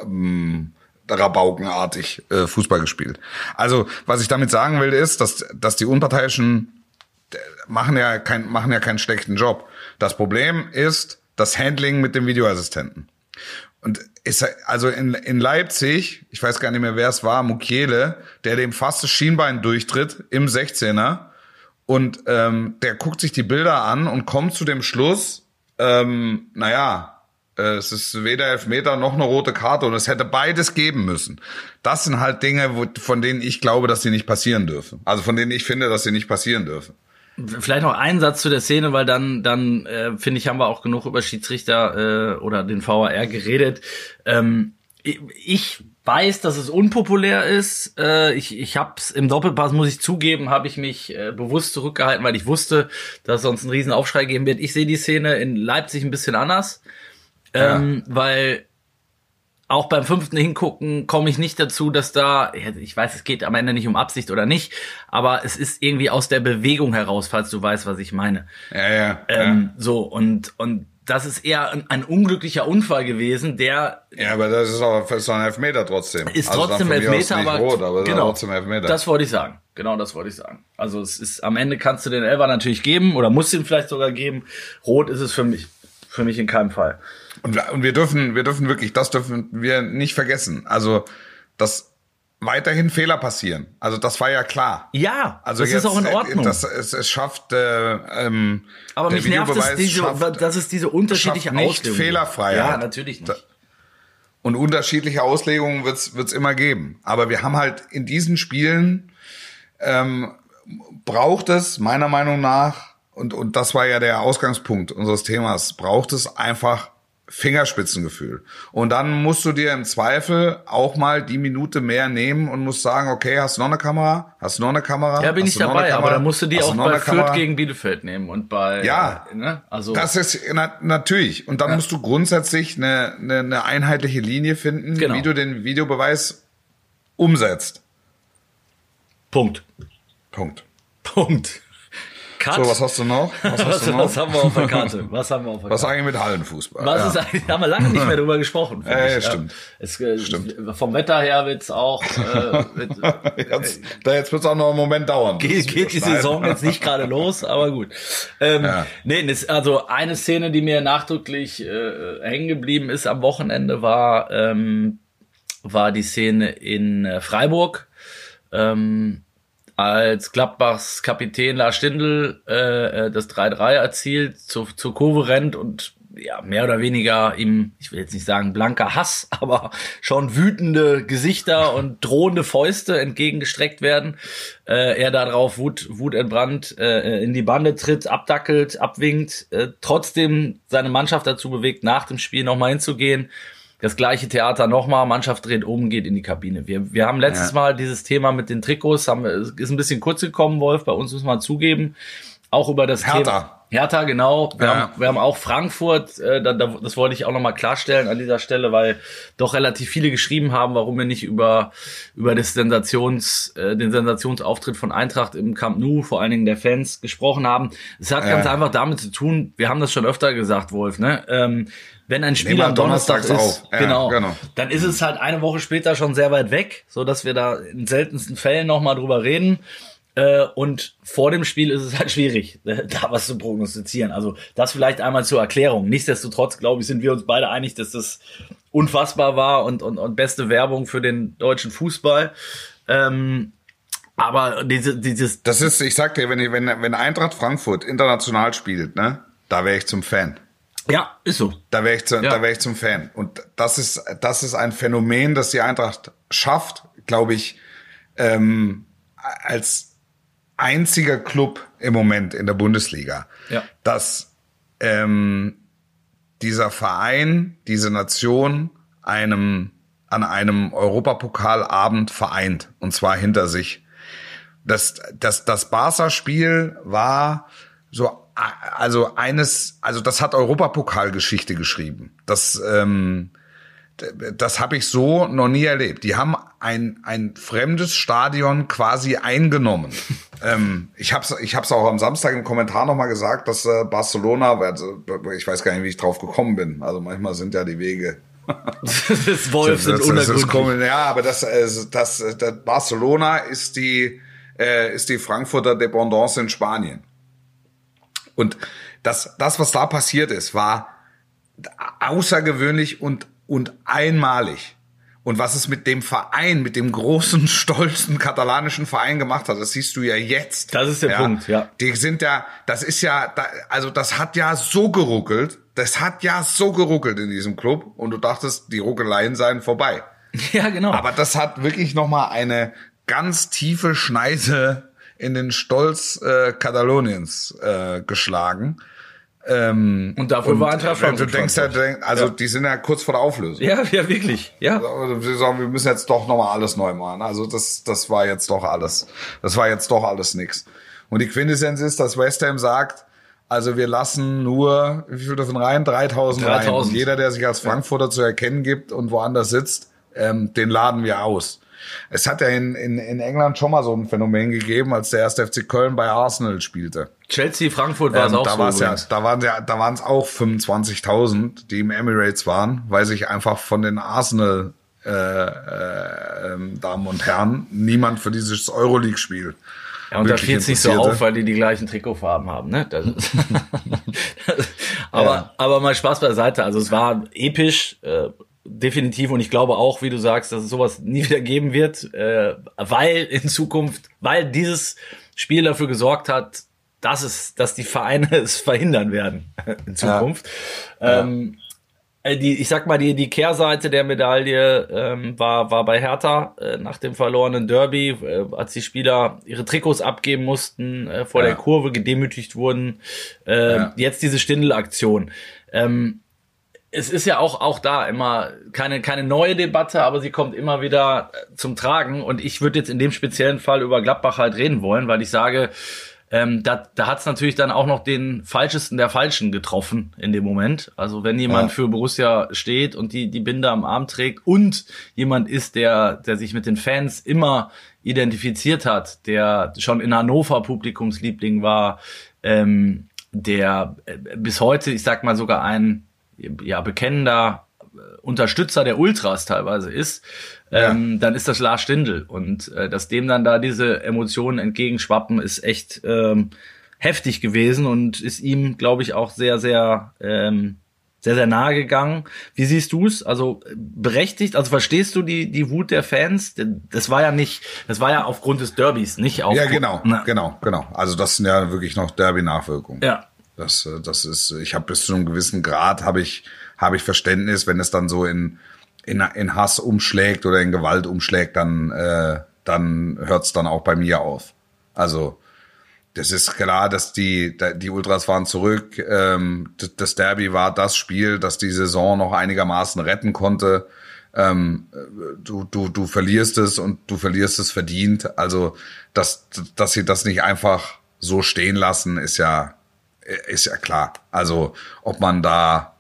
ähm, rabaukenartig äh, Fußball gespielt. Also was ich damit sagen will, ist, dass dass die Unparteiischen machen ja kein, machen ja keinen schlechten Job. Das Problem ist das Handling mit dem Videoassistenten. Und ist also in, in Leipzig, ich weiß gar nicht mehr, wer es war, Mukiele, der dem fast das Schienbein durchtritt im sechzehner und ähm, der guckt sich die Bilder an und kommt zu dem Schluss, ähm, naja, äh, es ist weder Elfmeter noch eine rote Karte und es hätte beides geben müssen. Das sind halt Dinge, wo, von denen ich glaube, dass sie nicht passieren dürfen. Also von denen ich finde, dass sie nicht passieren dürfen. Vielleicht noch einen Satz zu der Szene, weil dann, dann äh, finde ich, haben wir auch genug über Schiedsrichter äh, oder den V A R geredet. Ähm, ich, ich weiß, dass es unpopulär ist. Äh, ich ich habe es im Doppelpass, muss ich zugeben, habe ich mich äh, bewusst zurückgehalten, weil ich wusste, dass es sonst einen riesen Aufschrei geben wird. Ich sehe die Szene in Leipzig ein bisschen anders, ähm, ja. weil auch beim fünften Hingucken komme ich nicht dazu, dass da, ich weiß, es geht am Ende nicht um Absicht oder nicht, aber es ist irgendwie aus der Bewegung heraus, falls du weißt, was ich meine. Ja, ja. Ähm, ja. So, und und das ist eher ein, ein unglücklicher Unfall gewesen, der... Ja, aber das ist auch ist ein Elfmeter trotzdem. Ist also trotzdem Elfmeter, aber, rot, aber genau, trotzdem Elfmeter. Das wollte ich sagen. Genau, das wollte ich sagen. Also es ist, am Ende kannst du den Elfer natürlich geben oder musst ihn vielleicht sogar geben. Rot ist es für mich, für mich in keinem Fall. Und, und wir dürfen, wir dürfen wirklich, das dürfen wir nicht vergessen. Also, dass weiterhin Fehler passieren. Also, das war ja klar. Ja, also das jetzt, ist auch in Ordnung. Das, es, es schafft, äh, ähm, aber mich nervt es, diese, schafft, dass es diese unterschiedliche nicht Auslegung Fehlerfreiheit. Ja, natürlich nicht. Und unterschiedliche Auslegungen wird's, wird's immer geben. Aber wir haben halt in diesen Spielen, ähm, braucht es meiner Meinung nach, und, und das war ja der Ausgangspunkt unseres Themas, braucht es einfach Fingerspitzengefühl. Und dann musst du dir im Zweifel auch mal die Minute mehr nehmen und musst sagen, okay, hast du noch eine Kamera? Hast du noch eine Kamera? Ja, bin hast ich dabei, aber dann musst du die hast auch bei Fürth gegen Bielefeld nehmen und bei... Ja, äh, ne? Also das ist na, natürlich. Und dann ja. musst du grundsätzlich eine, eine, eine einheitliche Linie finden, genau. wie du den Videobeweis umsetzt. Punkt. Punkt. Punkt. Cut. So, was hast du noch? Was, hast was, du noch? was haben wir auf der Karte? Was haben wir auf der was Karte? eigentlich mit Hallenfußball? Was ja. ist eigentlich? Da haben wir lange nicht mehr drüber gesprochen. Ja, ja, ich. stimmt. Es, äh, stimmt. Vom Wetter her wird's auch. Äh, wird, jetzt, da jetzt wird's auch noch einen Moment dauern. Geht, geht die Saison jetzt nicht gerade los, aber gut. Ähm, ja. Nee, das, also eine Szene, die mir nachdrücklich äh, hängen geblieben ist am Wochenende, war ähm, war die Szene in äh, Freiburg. Ähm, als Gladbachs Kapitän Lars Stindl äh, das drei drei erzielt, zu, zur Kurve rennt und ja mehr oder weniger ihm, ich will jetzt nicht sagen blanker Hass, aber schon wütende Gesichter und drohende Fäuste entgegengestreckt werden. Äh, er darauf Wut, Wut entbrannt äh, in die Bande tritt, abdackelt, abwinkt, äh, trotzdem seine Mannschaft dazu bewegt, nach dem Spiel nochmal hinzugehen. Das gleiche Theater nochmal, Mannschaft dreht um, geht in die Kabine. Wir wir haben letztes ja. Mal dieses Thema mit den Trikots, haben wir, ist ein bisschen kurz gekommen, Wolf, bei uns muss man zugeben, auch über das Hertha. Thema. Hertha, genau. Wir, ja. haben, wir haben auch Frankfurt, äh, da, das wollte ich auch nochmal klarstellen an dieser Stelle, weil doch relativ viele geschrieben haben, warum wir nicht über über das Sensations, äh, den Sensationsauftritt von Eintracht im Camp Nou, vor allen Dingen der Fans, gesprochen haben. Es hat ja. ganz einfach damit zu tun, wir haben das schon öfter gesagt, Wolf, ne? Ähm, wenn ein Spiel Nehmen wir am Donnerstag ist, donnerstags auf. Ja, genau, genau. dann ist es halt eine Woche später schon sehr weit weg, so dass wir da in seltensten Fällen nochmal drüber reden. Äh, und vor dem Spiel ist es halt schwierig, äh, da was zu prognostizieren. Also das vielleicht einmal zur Erklärung. Nichtsdestotrotz, glaube ich, sind wir uns beide einig, dass das unfassbar war und, und, und beste Werbung für den deutschen Fußball. Ähm, aber diese, dieses... Das ist, ich sag dir, wenn, wenn, wenn Eintracht Frankfurt international spielt, ne, da wäre ich zum Fan. Ja, ist so. Da wäre ich, zu, Ja. da wäre ich zum Fan. Und das ist, das ist ein Phänomen, das die Eintracht schafft, glaube ich, ähm, als einziger Club im Moment in der Bundesliga, Ja. dass ähm, dieser Verein, diese Nation einem an einem Europapokalabend vereint, und zwar hinter sich. Das, das, das Barca-Spiel war so, also eines, also das hat Europapokalgeschichte geschrieben. Das, ähm, das habe ich so noch nie erlebt. Die haben ein ein fremdes Stadion quasi eingenommen. ähm, ich habe es ich hab's auch am Samstag im Kommentar nochmal gesagt, dass äh, Barcelona, ich weiß gar nicht, wie ich drauf gekommen bin. Also manchmal sind ja die Wege das Wolf sind das, das, das ist unergründlich. komisch. Ja, aber das, das, das, das Barcelona ist die, äh, ist die Frankfurter Dependance in Spanien. Und das, das, was da passiert ist, war außergewöhnlich und, und einmalig. Und was es mit dem Verein, mit dem großen, stolzen katalanischen Verein gemacht hat, das siehst du ja jetzt. Das ist der Punkt, ja. Die sind ja, das ist ja, also das hat ja so geruckelt, das hat ja so geruckelt in diesem Club und du dachtest, die Ruckeleien seien vorbei. Ja, genau. Aber das hat wirklich nochmal eine ganz tiefe Schneise in den Stolz äh, Kataloniens äh, geschlagen. Ähm, und dafür und, war Eintracht Frankfurt. Du denkst ja, verantwortlich. also Ja. die sind ja kurz vor der Auflösung. Ja, ja, wirklich. Ja. Also wir sagen, wir müssen jetzt doch nochmal alles neu machen. Also das, das war jetzt doch alles, das war jetzt doch alles nix. Und die Quintessenz ist, dass West Ham sagt, also wir lassen nur, wie viel dürfen rein? dreitausend rein. dreitausend. Und jeder, der sich als Frankfurter zu erkennen gibt und woanders sitzt, ähm, den laden wir aus. Es hat ja in, in, in England schon mal so ein Phänomen gegeben, als der erste F C Köln bei Arsenal spielte. Chelsea, Frankfurt war es Ähm, auch da so. war's ja, übrigens. da waren ja, da waren es auch fünfundzwanzigtausend, die im Emirates waren, weil sich einfach von den Arsenal äh, äh, ähm, Damen und Herren niemand für dieses Euroleague-Spiel Ja, und da wirklich fiel es nicht so interessierte. auf, weil die die gleichen Trikotfarben haben, ne? Das ist aber, Ja. aber mal Spaß beiseite. Also es war episch, äh, definitiv. Und ich glaube auch, wie du sagst, dass es sowas nie wieder geben wird, äh, weil in Zukunft, weil dieses Spiel dafür gesorgt hat, dass es, dass die Vereine es verhindern werden in Zukunft. Ja. Ähm, äh, die, ich sag mal, die, die Kehrseite der Medaille ähm, war, war bei Hertha äh, nach dem verlorenen Derby, äh, als die Spieler ihre Trikots abgeben mussten, äh, vor Ja. der Kurve gedemütigt wurden. Äh, Ja. Jetzt diese Stindl-Aktion. Ähm, es ist ja auch, auch da immer keine, keine neue Debatte, aber sie kommt immer wieder äh, zum Tragen. Und ich würde jetzt in dem speziellen Fall über Gladbach halt reden wollen, weil ich sage, ähm, da, da hat es natürlich dann auch noch den Falschesten der Falschen getroffen in dem Moment. Also wenn jemand Ja. für Borussia steht und die, die Binde am Arm trägt und jemand ist, der, der sich mit den Fans immer identifiziert hat, der schon in Hannover Publikumsliebling war, ähm, der äh, bis heute, ich sag mal sogar ein ja, bekennender Unterstützer der Ultras teilweise ist, Ja. ähm, dann ist das Lars Stindl. Und äh, dass dem dann da diese Emotionen entgegenschwappen, ist echt ähm, heftig gewesen und ist ihm, glaube ich, auch sehr, sehr, ähm, sehr, sehr nahe gegangen. Wie siehst du es? Also berechtigt, also verstehst du die die Wut der Fans? Das war ja nicht, das war ja aufgrund des Derbys, nicht aufgrund... Ja, genau, Na, genau, genau. Also das sind ja wirklich noch Derby-Nachwirkungen. Ja. Das, äh, das ist, ich habe bis zu einem gewissen Grad habe ich, habe ich Verständnis, wenn es dann so in, in, in Hass umschlägt oder in Gewalt umschlägt, dann, äh, dann hört es dann auch bei mir auf. Also das ist klar, dass die, die Ultras waren zurück. Ähm, das Derby war das Spiel, das die Saison noch einigermaßen retten konnte. Ähm, du, du, du verlierst es und du verlierst es verdient. Also, dass, dass sie das nicht einfach so stehen lassen, ist ja, ist ja klar. Also, ob man da,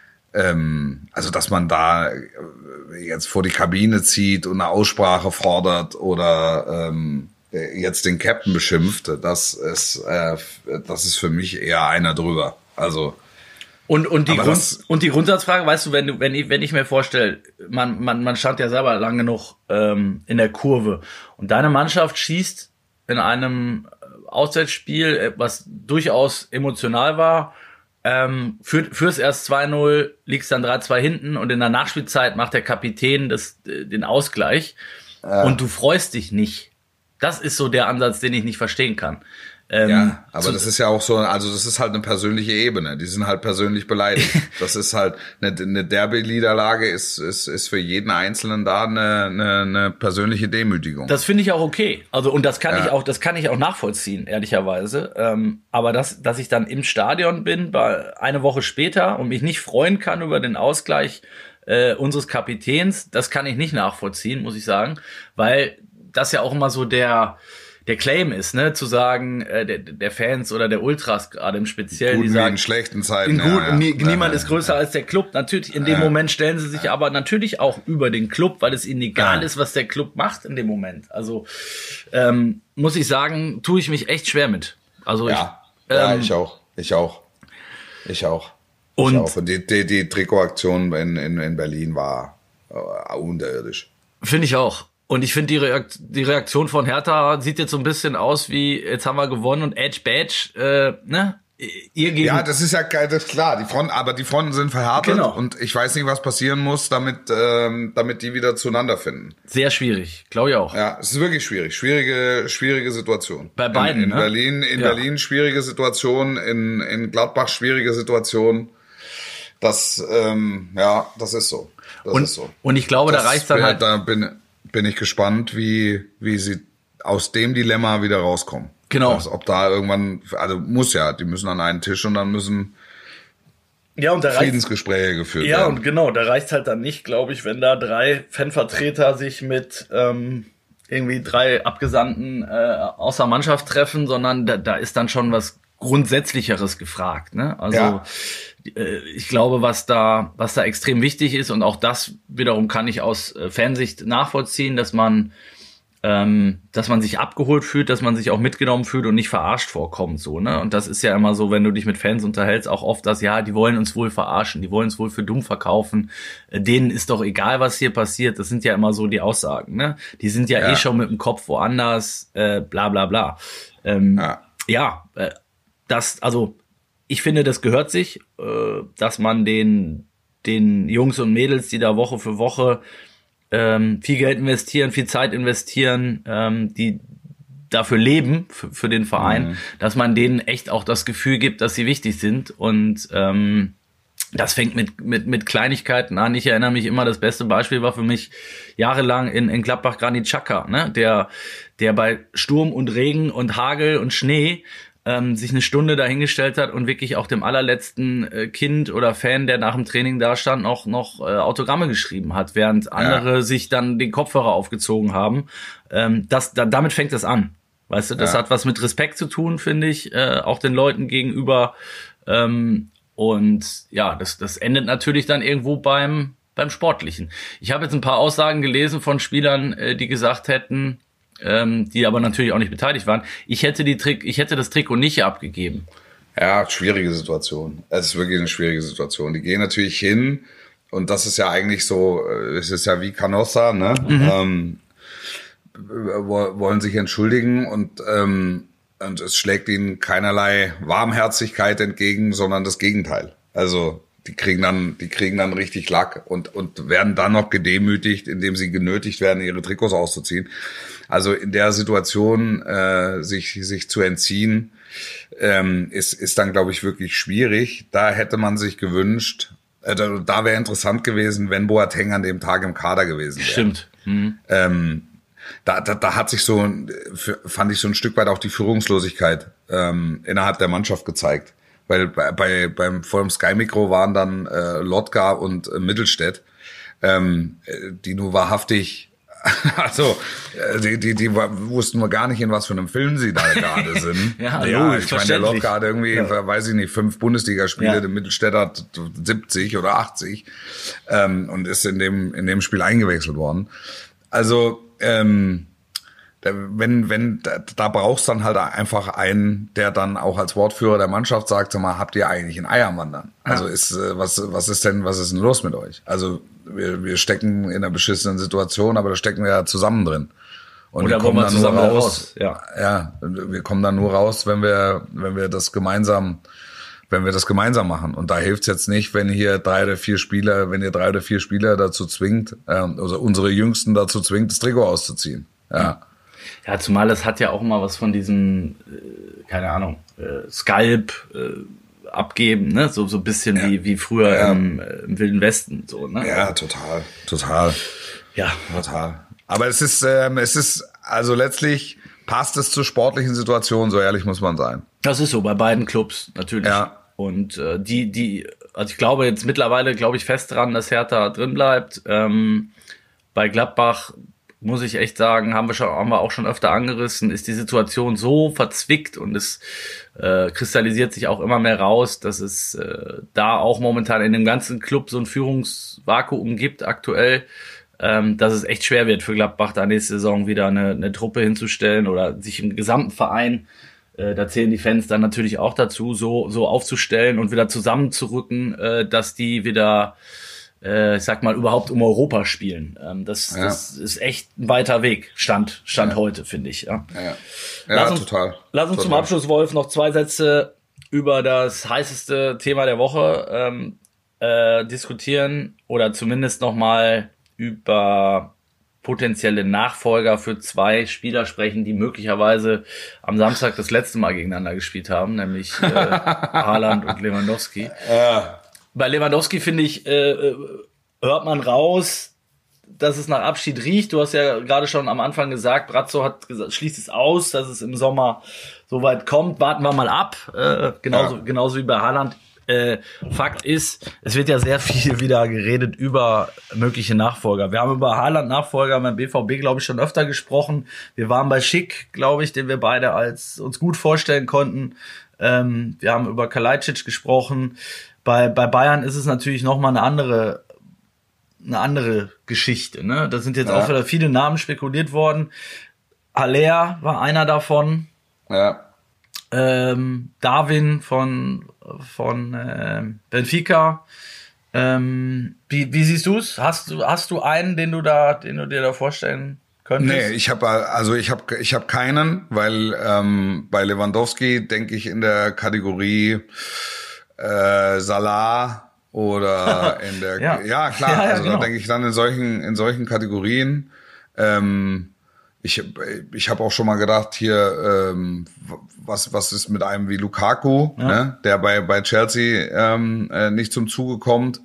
ähm, also, dass man da jetzt vor die Kabine zieht und eine Aussprache fordert oder, ähm, jetzt den Captain beschimpft, das ist, äh, das ist für mich eher einer drüber. Also, Und, und, die Aber Grund, das- und die Grundsatzfrage, weißt du, wenn du, wenn ich, wenn ich mir vorstelle, man, man, man stand ja selber lang genug ähm, in der Kurve und deine Mannschaft schießt in einem Auswärtsspiel, äh, was durchaus emotional war, ähm, führt, führst erst zwei null, liegst dann drei zwei hinten und in der Nachspielzeit macht der Kapitän das, äh, den Ausgleich Ja. und du freust dich nicht. Das ist so der Ansatz, den ich nicht verstehen kann. Ähm, Ja, aber zu- das ist ja auch so, also das ist halt eine persönliche Ebene. Die sind halt persönlich beleidigt. Das ist halt eine, eine Derby-Niederlage ist, ist, ist für jeden Einzelnen da eine, eine, eine persönliche Demütigung. Das finde ich auch okay. Also und das kann Ja. ich auch, das kann ich auch nachvollziehen, ehrlicherweise. Ähm, aber das, dass ich dann im Stadion bin, bei, eine Woche später und mich nicht freuen kann über den Ausgleich äh, unseres Kapitäns, das kann ich nicht nachvollziehen, muss ich sagen, weil das ja auch immer so der der Claim ist, ne, zu sagen, äh, der, der Fans oder der Ultras gerade im Speziellen, Guten die wie sagen, in schlechten Zeiten. in ja, gut, ja. nie, Ja, niemand ja, ist größer ja. als der Club. Natürlich, in dem Ja. Moment stellen sie sich aber natürlich auch über den Club, weil es ihnen egal Ja. ist, was der Club macht in dem Moment. Also ähm, muss ich sagen, tue ich mich echt schwer mit. Also Ja, ich, ja, ähm, ich auch. Ich auch. Ich auch. Und- ich auch. Und die, die, die Trikotaktion in, in, in Berlin war äh, unterirdisch. finde ich auch. Und ich finde, die, Reakt die Reaktion von Hertha sieht jetzt so ein bisschen aus wie, jetzt haben wir gewonnen und Edge Badge, äh, ne? Ihr gegen Ja, das ist ja geil, das ist klar. Die Fronten, aber die Fronten sind verhärtet Genau. und ich weiß nicht, was passieren muss, damit, ähm, damit die wieder zueinander finden. sehr schwierig, glaube ich auch. Ja, es ist wirklich schwierig. Schwierige, schwierige Situation. Bei beiden, In, in ne? Berlin, in Ja. Berlin schwierige Situation, in, in Gladbach schwierige Situation. Das, ähm, ja, das ist so. Das Und, ist so. und ich glaube, Das da reicht dann wär- halt. Da bin, bin ich gespannt, wie, wie sie aus dem Dilemma wieder rauskommen. Genau. Also, ob da irgendwann, also muss ja, die müssen an einen Tisch und dann müssen Ja, und da reicht Friedensgespräche geführt Ja, werden. und genau, da reicht's halt dann nicht, glaube ich, wenn da drei Fanvertreter sich mit ähm, irgendwie drei Abgesandten äh, außer Mannschaft treffen, sondern da, da ist dann schon was Grundsätzlicheres gefragt. Ne? Also Ja. äh, ich glaube, was da, was da extrem wichtig ist, und auch das wiederum kann ich aus äh, Fansicht nachvollziehen, dass man ähm, dass man sich abgeholt fühlt, dass man sich auch mitgenommen fühlt und nicht verarscht vorkommt, so, ne? Und das ist ja immer so, wenn du dich mit Fans unterhältst, auch oft das, ja, die wollen uns wohl verarschen, die wollen uns wohl für dumm verkaufen, äh, denen ist doch egal, was hier passiert, das sind ja immer so die Aussagen, ne? Die sind ja, Ja. eh schon mit dem Kopf woanders, äh, bla bla bla. Ähm, Ja. ja, äh, das, also, ich finde, das gehört sich, äh, dass man den, den Jungs und Mädels, die da Woche für Woche ähm, viel Geld investieren, viel Zeit investieren, ähm, die dafür leben, für, für den Verein, Mhm. dass man denen echt auch das Gefühl gibt, dass sie wichtig sind. Und ähm, das fängt mit, mit, mit Kleinigkeiten an. Ich erinnere mich immer, das beste Beispiel war für mich jahrelang in, in Gladbach Granit Xhaka, ne? der, der bei Sturm und Regen und Hagel und Schnee ähm, sich eine Stunde dahingestellt hat und wirklich auch dem allerletzten äh, Kind oder Fan, der nach dem Training da stand, noch, noch äh, Autogramme geschrieben hat, während andere sich dann den Kopfhörer aufgezogen haben. Ähm, das, da, damit fängt es an. Weißt du, das Ja. hat was mit Respekt zu tun, finde ich, äh, auch den Leuten gegenüber. Ähm, und ja, das, das endet natürlich dann irgendwo beim, beim Sportlichen. Ich habe jetzt ein paar Aussagen gelesen von Spielern, äh, die gesagt hätten, ähm, die aber natürlich auch nicht beteiligt waren, ich hätte die Trick, ich hätte das Trikot nicht abgegeben. Ja, schwierige Situation. Es ist wirklich eine schwierige Situation. Die gehen natürlich hin und das ist ja eigentlich so, äh, es ist ja wie Canossa, ne? Ähm, wo- wollen sich entschuldigen und ähm, und es schlägt ihnen keinerlei Warmherzigkeit entgegen, sondern das Gegenteil. Also die kriegen dann, die kriegen dann richtig Lack und und werden dann noch gedemütigt, indem sie genötigt werden, ihre Trikots auszuziehen. Also in der Situation äh, sich sich zu entziehen, ähm, ist ist dann, glaube ich, wirklich schwierig. Da hätte man sich gewünscht, äh, da, da wäre interessant gewesen, wenn Boateng an dem Tag im Kader gewesen wäre. Stimmt. Mhm. Ähm, da, da, da hat sich so, fand ich so ein Stück weit auch die Führungslosigkeit ähm, innerhalb der Mannschaft gezeigt. Weil bei, bei beim vor dem Sky Mikro waren dann äh, Lotka und äh, Mittelstädt, ähm, die nur wahrhaftig, also äh, die, die, die wussten nur gar nicht, in was für einem Film sie da gerade sind. Ja, ja, logisch, ich meine, der verständlich. Lotka hat irgendwie, Ja. weiß ich nicht, fünf Bundesligaspiele, Ja. der Mittelstädt hat siebzig oder achtzig ähm, und ist in dem in dem Spiel eingewechselt worden. Also ähm, wenn, wenn, da, da brauchst dann halt einfach einen, der dann auch als Wortführer der Mannschaft sagt, sag mal, habt ihr eigentlich einen Eiermann dann? Also Ja. ist, was, was ist denn, was ist denn los mit euch? Also wir, wir stecken in einer beschissenen Situation, aber da stecken wir ja zusammen drin. Und Oder wir kommen wollen wir dann nur zusammen raus. raus? Ja. Ja, wir kommen dann nur raus, wenn wir, wenn wir das gemeinsam, wenn wir das gemeinsam machen. Und da hilft's jetzt nicht, wenn hier drei oder vier Spieler, wenn ihr drei oder vier Spieler dazu zwingt, ähm, also unsere Jüngsten dazu zwingt, das Trikot auszuziehen. Ja. Ja, zumal das hat ja auch immer was von diesem, äh, keine Ahnung, äh, Skalp äh, abgeben, ne? So so ein bisschen Ja. wie wie früher Ja. im, äh, im Wilden Westen, so, ne? Ja, total, total, Ja, total. Aber es ist, ähm, es ist, also letztlich passt es zur sportlichen Situation, so ehrlich muss man sein. das ist so bei beiden Clubs natürlich. Ja. Und äh, die die, also ich glaube jetzt mittlerweile, glaube ich fest dran, dass Hertha drin bleibt. Ähm, bei Gladbach muss ich echt sagen, haben wir schon, haben wir auch schon öfter angerissen, ist die Situation so verzwickt und es äh, kristallisiert sich auch immer mehr raus, dass es äh, da auch momentan in dem ganzen Club so ein Führungsvakuum gibt aktuell, ähm, dass es echt schwer wird für Gladbach da nächste Saison wieder eine, eine Truppe hinzustellen oder sich im gesamten Verein, äh, da zählen die Fans dann natürlich auch dazu, so so aufzustellen und wieder zusammenzurücken, äh, dass die wieder äh, ich sag mal, überhaupt um Europa spielen. Ähm, das, Ja. das ist echt ein weiter Weg, Stand, Stand Ja. heute, finde ich. Ja, Ja, ja Lass uns- total. Lass uns total. zum Abschluss, Wolf, noch zwei Sätze über das heißeste Thema der Woche ähm, äh, diskutieren oder zumindest nochmal über potenzielle Nachfolger für zwei Spieler sprechen, die möglicherweise am Samstag das letzte Mal gegeneinander gespielt haben, nämlich äh, Haaland und Lewandowski. Ja. Bei Lewandowski, finde ich, äh, äh, hört man raus, dass es nach Abschied riecht. Du hast ja gerade schon am Anfang gesagt, Brazzo hat gesagt, schließt es aus, dass es im Sommer so weit kommt. Warten wir mal ab. Äh, genauso, Ja. genauso wie bei Haaland. Äh, Fakt ist, es wird ja sehr viel wieder geredet über mögliche Nachfolger. Wir haben über Haaland-Nachfolger beim B V B, glaube ich, schon öfter gesprochen. Wir waren bei Schick, glaube ich, den wir beide als uns gut vorstellen konnten. Ähm, wir haben über Kalajdzic gesprochen. Bei, bei Bayern ist es natürlich nochmal eine andere, eine andere Geschichte, ne? Da sind jetzt Ja. auch wieder viele Namen spekuliert worden. Haller war einer davon. Ja. Ähm, Darwin von, von ähm, Benfica. Ähm, wie, wie siehst du's? Hast du, hast du einen, den du da, den du dir da vorstellen könntest? Nee, ich habe also ich habe ich habe keinen, weil ähm, bei Lewandowski denke ich in der Kategorie äh, Salah oder in der Ja. ja, klar, Ja, ja, also genau. da denke ich dann in solchen in solchen Kategorien. Ähm, ich ich habe auch schon mal gedacht hier ähm, was was ist mit einem wie Lukaku, Ja. ne, der bei bei Chelsea ähm, äh, nicht zum Zuge kommt.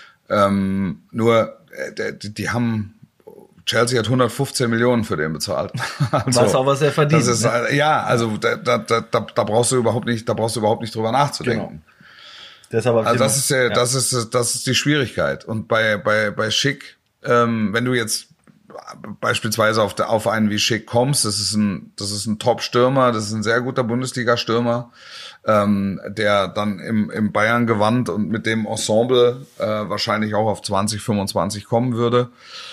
Ähm, nur äh, die, die haben Chelsea hat hundertfünfzehn Millionen für den bezahlt. Also, Weiß auch, was er verdient, Das ist, ne? ja, also da, da, da, da brauchst du überhaupt nicht, da brauchst du überhaupt nicht drüber nachzudenken. Deshalb hab ich Also den- das ist ja, das ist das ist die Schwierigkeit. Und bei bei bei Schick, ähm, wenn du jetzt beispielsweise auf der, auf einen wie Schick kommst, das ist ein das ist ein Top-Stürmer, das ist ein sehr guter Bundesliga-Stürmer, ähm, der dann im im Bayern Gewand und mit dem Ensemble äh, wahrscheinlich auch auf zwanzig, fünfundzwanzig kommen würde.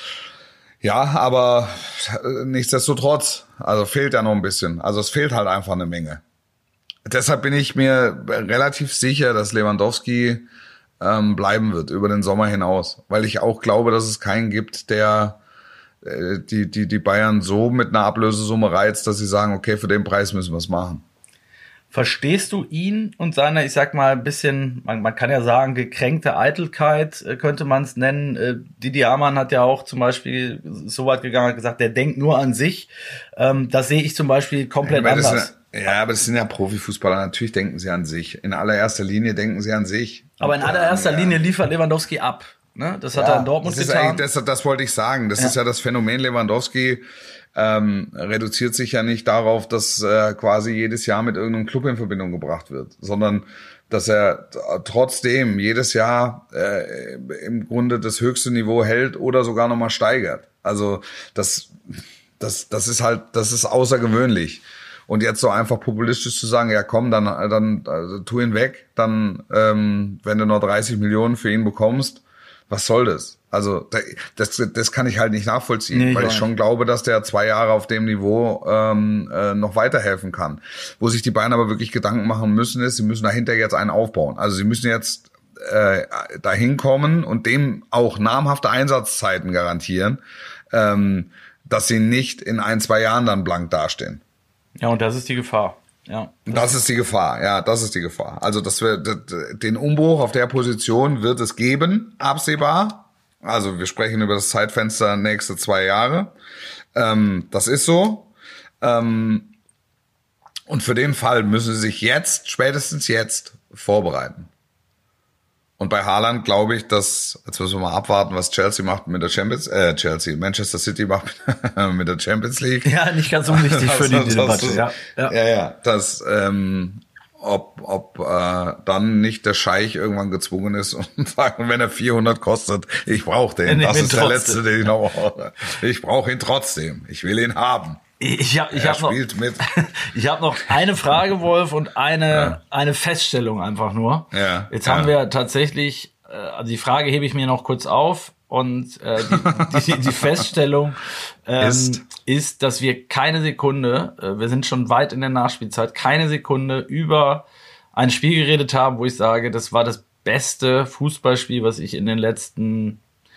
Ja, aber äh, nichtsdestotrotz, also fehlt ja noch ein bisschen. Also es fehlt halt einfach eine Menge. Deshalb bin ich mir relativ sicher, dass Lewandowski ähm, bleiben wird über den Sommer hinaus, weil ich auch glaube, dass es keinen gibt, der äh, die die die Bayern so mit einer Ablösesumme reizt, dass sie sagen, okay, für den Preis müssen wir es machen. Verstehst du ihn und seine, ich sag mal, ein bisschen, man, man kann ja sagen, gekränkte Eitelkeit, äh, könnte man es nennen. Äh, Didi Hamann hat ja auch zum Beispiel so weit gegangen, hat gesagt, der denkt nur an sich. Ähm, das sehe ich zum Beispiel komplett Aber das anders. sind, ja, aber das sind ja Profifußballer. Natürlich denken sie an sich. In allererster Linie denken sie an sich. Aber in Und, allererster ähm, Linie liefert Lewandowski ab. Ne? Das hat er in Dortmund das ist getan. eigentlich- Das, das wollte ich sagen. Das Ja. ist ja das Phänomen Lewandowski. Ähm, reduziert sich ja nicht darauf, dass er quasi jedes Jahr mit irgendeinem Club in Verbindung gebracht wird, sondern dass er t- trotzdem jedes Jahr äh, im Grunde das höchste Niveau hält oder sogar nochmal steigert. Also das, das, das ist halt, das ist außergewöhnlich. Und jetzt so einfach populistisch zu sagen, ja komm, dann, dann also, tu ihn weg, dann, ähm, wenn du noch dreißig Millionen für ihn bekommst, Was soll das? Also das, das kann ich halt nicht nachvollziehen, Nee, ich weil ich weiß. schon glaube, dass der zwei Jahre auf dem Niveau ähm, äh, noch weiterhelfen kann. Wo sich die Bayern aber wirklich Gedanken machen müssen, ist, sie müssen dahinter jetzt einen aufbauen. Also sie müssen jetzt äh, dahin kommen und dem auch namhafte Einsatzzeiten garantieren, ähm, dass sie nicht in ein, zwei Jahren dann blank dastehen. Ja, und das ist die Gefahr. Ja. Das ist die Gefahr, ja, das ist die Gefahr. Also dass wir den Umbruch auf der Position wird es geben, absehbar. Also wir sprechen über das Zeitfenster nächste zwei Jahre. Ähm, das ist so. Ähm, und für den Fall müssen sie sich jetzt, spätestens jetzt, vorbereiten. Und bei Haaland glaube ich, dass, jetzt müssen wir mal abwarten, was Chelsea macht mit der Champions, äh, Chelsea, Manchester City macht mit der Champions League. Ja, nicht ganz unwichtig für die Debatte. Ja, ja. ja, ja, das, ähm, ob, ob äh, dann nicht der Scheich irgendwann gezwungen ist und sagt, wenn er vierhundert kostet, ich brauche den. Ich das will ist der trotzdem. letzte, den ich noch brauche. Ich brauche ihn trotzdem. Ich will ihn haben. Ich habe ich Er hab noch, spielt mit. ich hab noch eine Frage, Wolf, und eine, Ja. eine Feststellung einfach nur. Ja, Jetzt ja. haben wir tatsächlich, äh, also die Frage hebe ich mir noch kurz auf, und äh, die, die, die Feststellung ähm, Ist? ist, dass wir keine Sekunde, äh, wir sind schon weit in der Nachspielzeit, keine Sekunde über ein Spiel geredet haben, wo ich sage, das war das beste Fußballspiel, was ich in den letzten,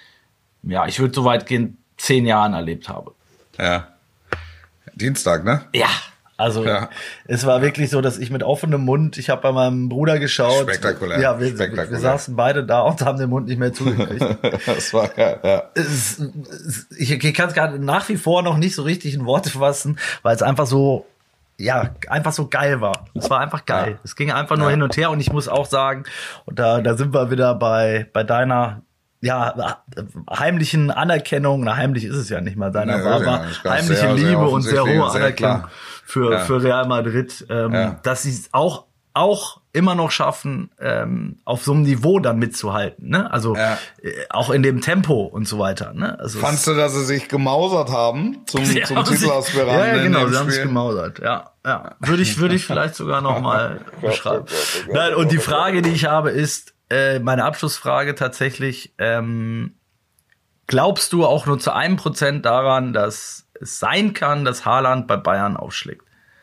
ja, ich würde so weit gehen, zehn Jahren erlebt habe. Ja. Dienstag, ne? Ja, also Ja. es war wirklich so, dass ich mit offenem Mund, ich habe bei meinem Bruder geschaut. Spektakulär. Ja, wir, Spektakulär. wir saßen beide da und haben den Mund nicht mehr zugekriegt. Das war ja, ja. es, es, ich ich kann es gerade nach wie vor noch nicht so richtig in Worte fassen, weil es einfach so, ja, einfach so geil war. Es war einfach geil. Ja. Es ging einfach nur Ja. hin und her, und ich muss auch sagen, und da, da sind wir wieder bei, bei deiner, ja, heimlichen Anerkennung, na, heimlich ist es ja nicht mal, deiner Nee, war, ja, war das ist ganz heimliche sehr, sehr Liebe und sehr offensichtlich hohe und sehr Anerkennung klar. für, Ja. für Real Madrid, ähm, Ja. dass sie es auch, auch immer noch schaffen, ähm, auf so einem Niveau dann mitzuhalten, ne? Also Ja. äh, auch in dem Tempo und so weiter, ne? Also Fandst du, dass sie sich gemausert haben zum, Sie zum haben sich- Titelaspiranten Ja, ja, in genau, dem sie haben sich Spiel? gemausert, ja, ja. Würde ich, würde ich vielleicht sogar noch mal beschreiben. Gott, oh Gott, Nein, oh und die Gott, oh Frage, die ich habe, ist, äh, meine Abschlussfrage tatsächlich, ähm, glaubst du auch nur zu einem Prozent daran, dass es sein kann, dass Haaland bei Bayern aufschlägt?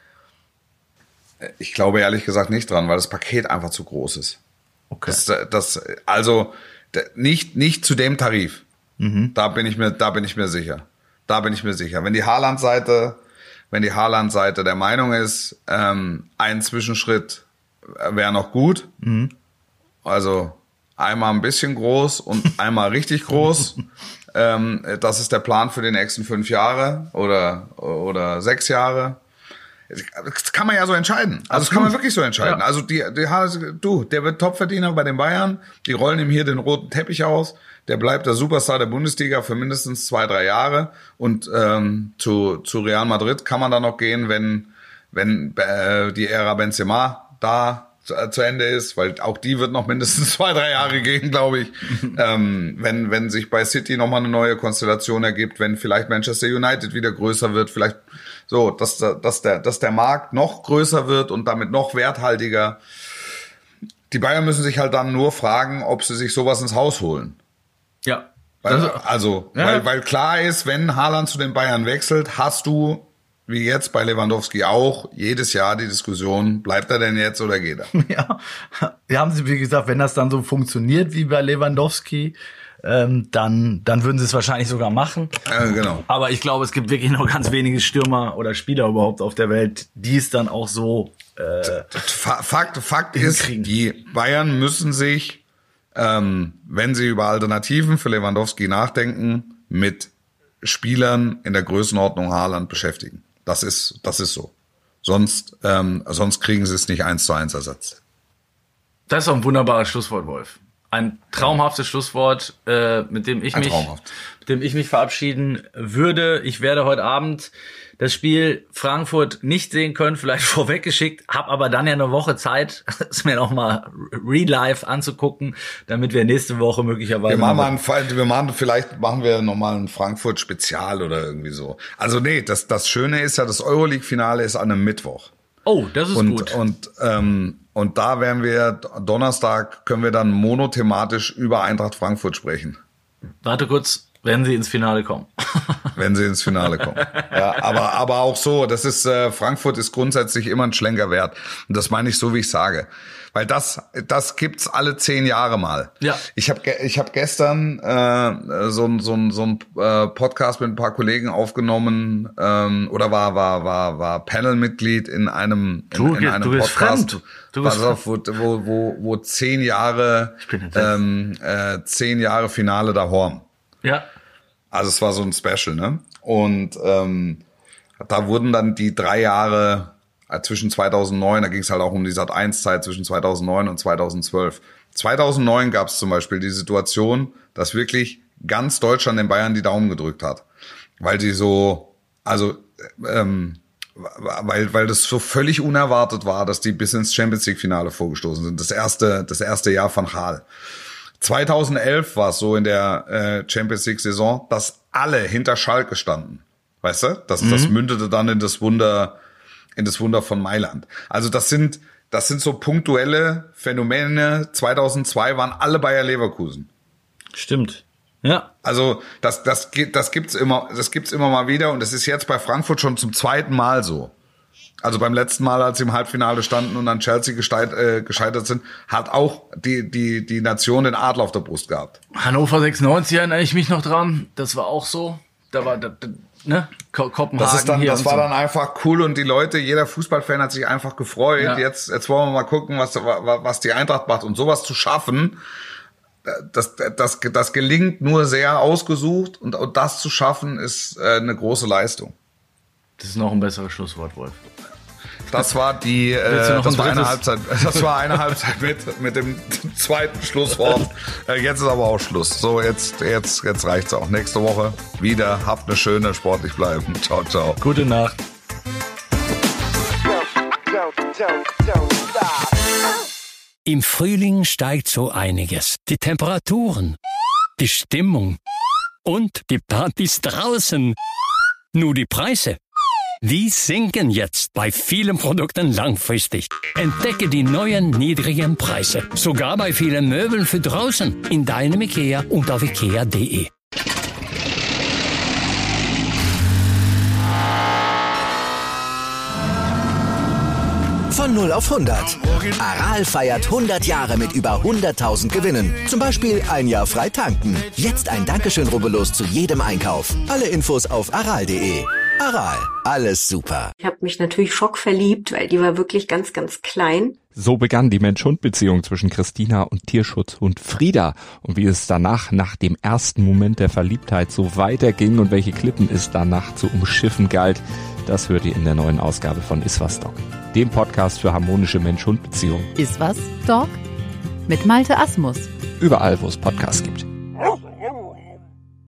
Ich glaube ehrlich gesagt nicht dran, weil das Paket einfach zu groß ist. Okay. Das, das, also d- nicht, nicht zu dem Tarif. Da bin ich mir, da bin ich mir sicher. Da bin ich mir sicher. Wenn die Haaland-Seite, wenn die Haaland-Seite der Meinung ist, ähm, ein Zwischenschritt wäre noch gut. Also einmal ein bisschen groß und einmal richtig groß. ähm, das ist der Plan für die nächsten fünf Jahre oder, oder sechs Jahre. Das kann man ja so entscheiden. Also das kann man wirklich so entscheiden. Ja. Also die, die du, der wird Topverdiener bei den Bayern. Die rollen ihm hier den roten Teppich aus. Der bleibt der Superstar der Bundesliga für mindestens zwei, drei Jahre. Und ähm, zu, zu Real Madrid kann man dann noch gehen, wenn, wenn äh, die Ära Benzema da zu, äh, zu Ende ist, weil auch die wird noch mindestens zwei, drei Jahre gehen, glaube ich. ähm, wenn, wenn sich bei City nochmal eine neue Konstellation ergibt, wenn vielleicht Manchester United wieder größer wird, vielleicht so, dass, dass, der, dass der Markt noch größer wird und damit noch werthaltiger. Die Bayern müssen sich halt dann nur fragen, ob sie sich sowas ins Haus holen. Ja. Weil, Das- also, Ja. weil, weil klar ist, wenn Haaland zu den Bayern wechselt, hast du, wie jetzt bei Lewandowski auch, jedes Jahr die Diskussion, bleibt er denn jetzt oder geht er? Ja, wir haben sie, wie gesagt, wenn das dann so funktioniert wie bei Lewandowski, ähm, dann, dann würden sie es wahrscheinlich sogar machen. äh, genau. Aber ich glaube, es gibt wirklich noch ganz wenige Stürmer oder Spieler überhaupt auf der Welt, die es dann auch so äh, Fa- Fakt, Fakt ist, Hinkriegen. die Bayern müssen sich, ähm, wenn sie über Alternativen für Lewandowski nachdenken, mit Spielern in der Größenordnung Haaland beschäftigen. Das ist, das ist so. Sonst, ähm, sonst kriegen sie es nicht eins zu eins ersetzt. Das ist doch ein wunderbares Schlusswort, Wolf. Ein traumhaftes Schlusswort, äh, mit dem ich Ein mich, traumhaft. mit dem ich mich verabschieden würde. Ich werde heute Abend das Spiel Frankfurt nicht sehen können, vielleicht vorweggeschickt, habe aber dann ja eine Woche Zeit, es mir nochmal re-live anzugucken, damit wir nächste Woche möglicherweise... Wir machen mal noch- einen Fall, wir machen, vielleicht machen wir nochmal ein Frankfurt-Spezial oder irgendwie so. Also nee, das, das Schöne ist ja, das Euroleague-Finale ist an einem Mittwoch. Oh, das ist und, gut. Und, ähm, und da werden wir, Donnerstag können wir dann monothematisch über Eintracht Frankfurt sprechen. Warte kurz, wenn sie ins Finale kommen. Wenn sie ins Finale kommen. Ja, aber, aber auch so, das ist, äh, Frankfurt ist grundsätzlich immer ein Schlenker wert. Und das meine ich so, wie ich sage. Weil das, das gibt's alle zehn Jahre mal. Ja. Ich habe, ich habe gestern äh, so ein so ein so ein äh, Podcast mit ein paar Kollegen aufgenommen ähm, oder war war war war Panelmitglied in einem in, du, in einem du bist Podcast. fremd. Du bist pass auf, wo, wo wo wo zehn Jahre ähm, äh, zehn Jahre Finale der Horn. Ja. Also es war so ein Special, ne? Und ähm, da wurden dann die drei Jahre zwischen zweitausendneun, da ging es halt auch um die Sat eins Zeit zwischen zweitausendneun und zweitausendzwölf. zweitausendneun gab es zum Beispiel die Situation, dass wirklich ganz Deutschland den Bayern die Daumen gedrückt hat, weil die so, also ähm, weil weil das so völlig unerwartet war, dass die bis ins Champions League Finale vorgestoßen sind. Das erste das erste Jahr von Gaal. zweitausendelf war es so in der äh, Champions League Saison, dass alle hinter Schalke standen, weißt du? Das mhm. das mündete dann in das Wunder in das Wunder von Mailand. Also das sind, das sind so punktuelle Phänomene. zweitausendzwei waren alle Bayer Leverkusen. Stimmt. Ja. Also das, das, das gibt's immer, das gibt's immer mal wieder und das ist jetzt bei Frankfurt schon zum zweiten Mal so. Also beim letzten Mal, als sie im Halbfinale standen und an Chelsea gesteit, äh, gescheitert sind, hat auch die, die, die Nation den Adler auf der Brust gehabt. Hannover sechsundneunzig erinnere ich mich noch dran. Das war auch so. Da war, da, da, ne? Kopenhagen das ist dann, hier das war so. dann einfach cool und die Leute, jeder Fußballfan hat sich einfach gefreut. Ja. Jetzt, jetzt wollen wir mal gucken, was, was die Eintracht macht. Und sowas zu schaffen, das, das, das gelingt nur sehr ausgesucht und, und das zu schaffen ist äh, eine große Leistung. Das ist noch ein besseres Schlusswort, Wolf. Das war die, äh, das war eine Halbzeit, das war eine Halbzeit mit, mit dem zweiten Schlusswort. Äh, jetzt ist aber auch Schluss. So, jetzt, jetzt, jetzt reicht's auch. Nächste Woche wieder. Habt eine schöne, sportlich bleiben. Ciao, ciao. Gute Nacht. Im Frühling steigt so einiges. Die Temperaturen, die Stimmung und die Partys draußen. Nur die Preise, die sinken jetzt bei vielen Produkten langfristig. Entdecke die neuen niedrigen Preise. Sogar bei vielen Möbeln für draußen. In deinem IKEA und auf ikea punkt de. Von null auf hundert. Aral feiert hundert Jahre mit über hunderttausend Gewinnen. Zum Beispiel ein Jahr frei tanken. Jetzt ein Dankeschön, rubbellos zu jedem Einkauf. Alle Infos auf aral punkt de. Aral, alles super. Ich habe mich natürlich schockverliebt, weil die war wirklich ganz, ganz klein. So begann die Mensch-Hund-Beziehung zwischen Christina und Tierschutzhund Frieda. Und wie es danach, nach dem ersten Moment der Verliebtheit, so weiterging und welche Klippen es danach zu umschiffen galt, das hört ihr in der neuen Ausgabe von Iswas Dog, dem Podcast für harmonische Mensch-Hund-Beziehungen. Iswas Dog mit Malte Asmus. Überall, wo es Podcasts gibt.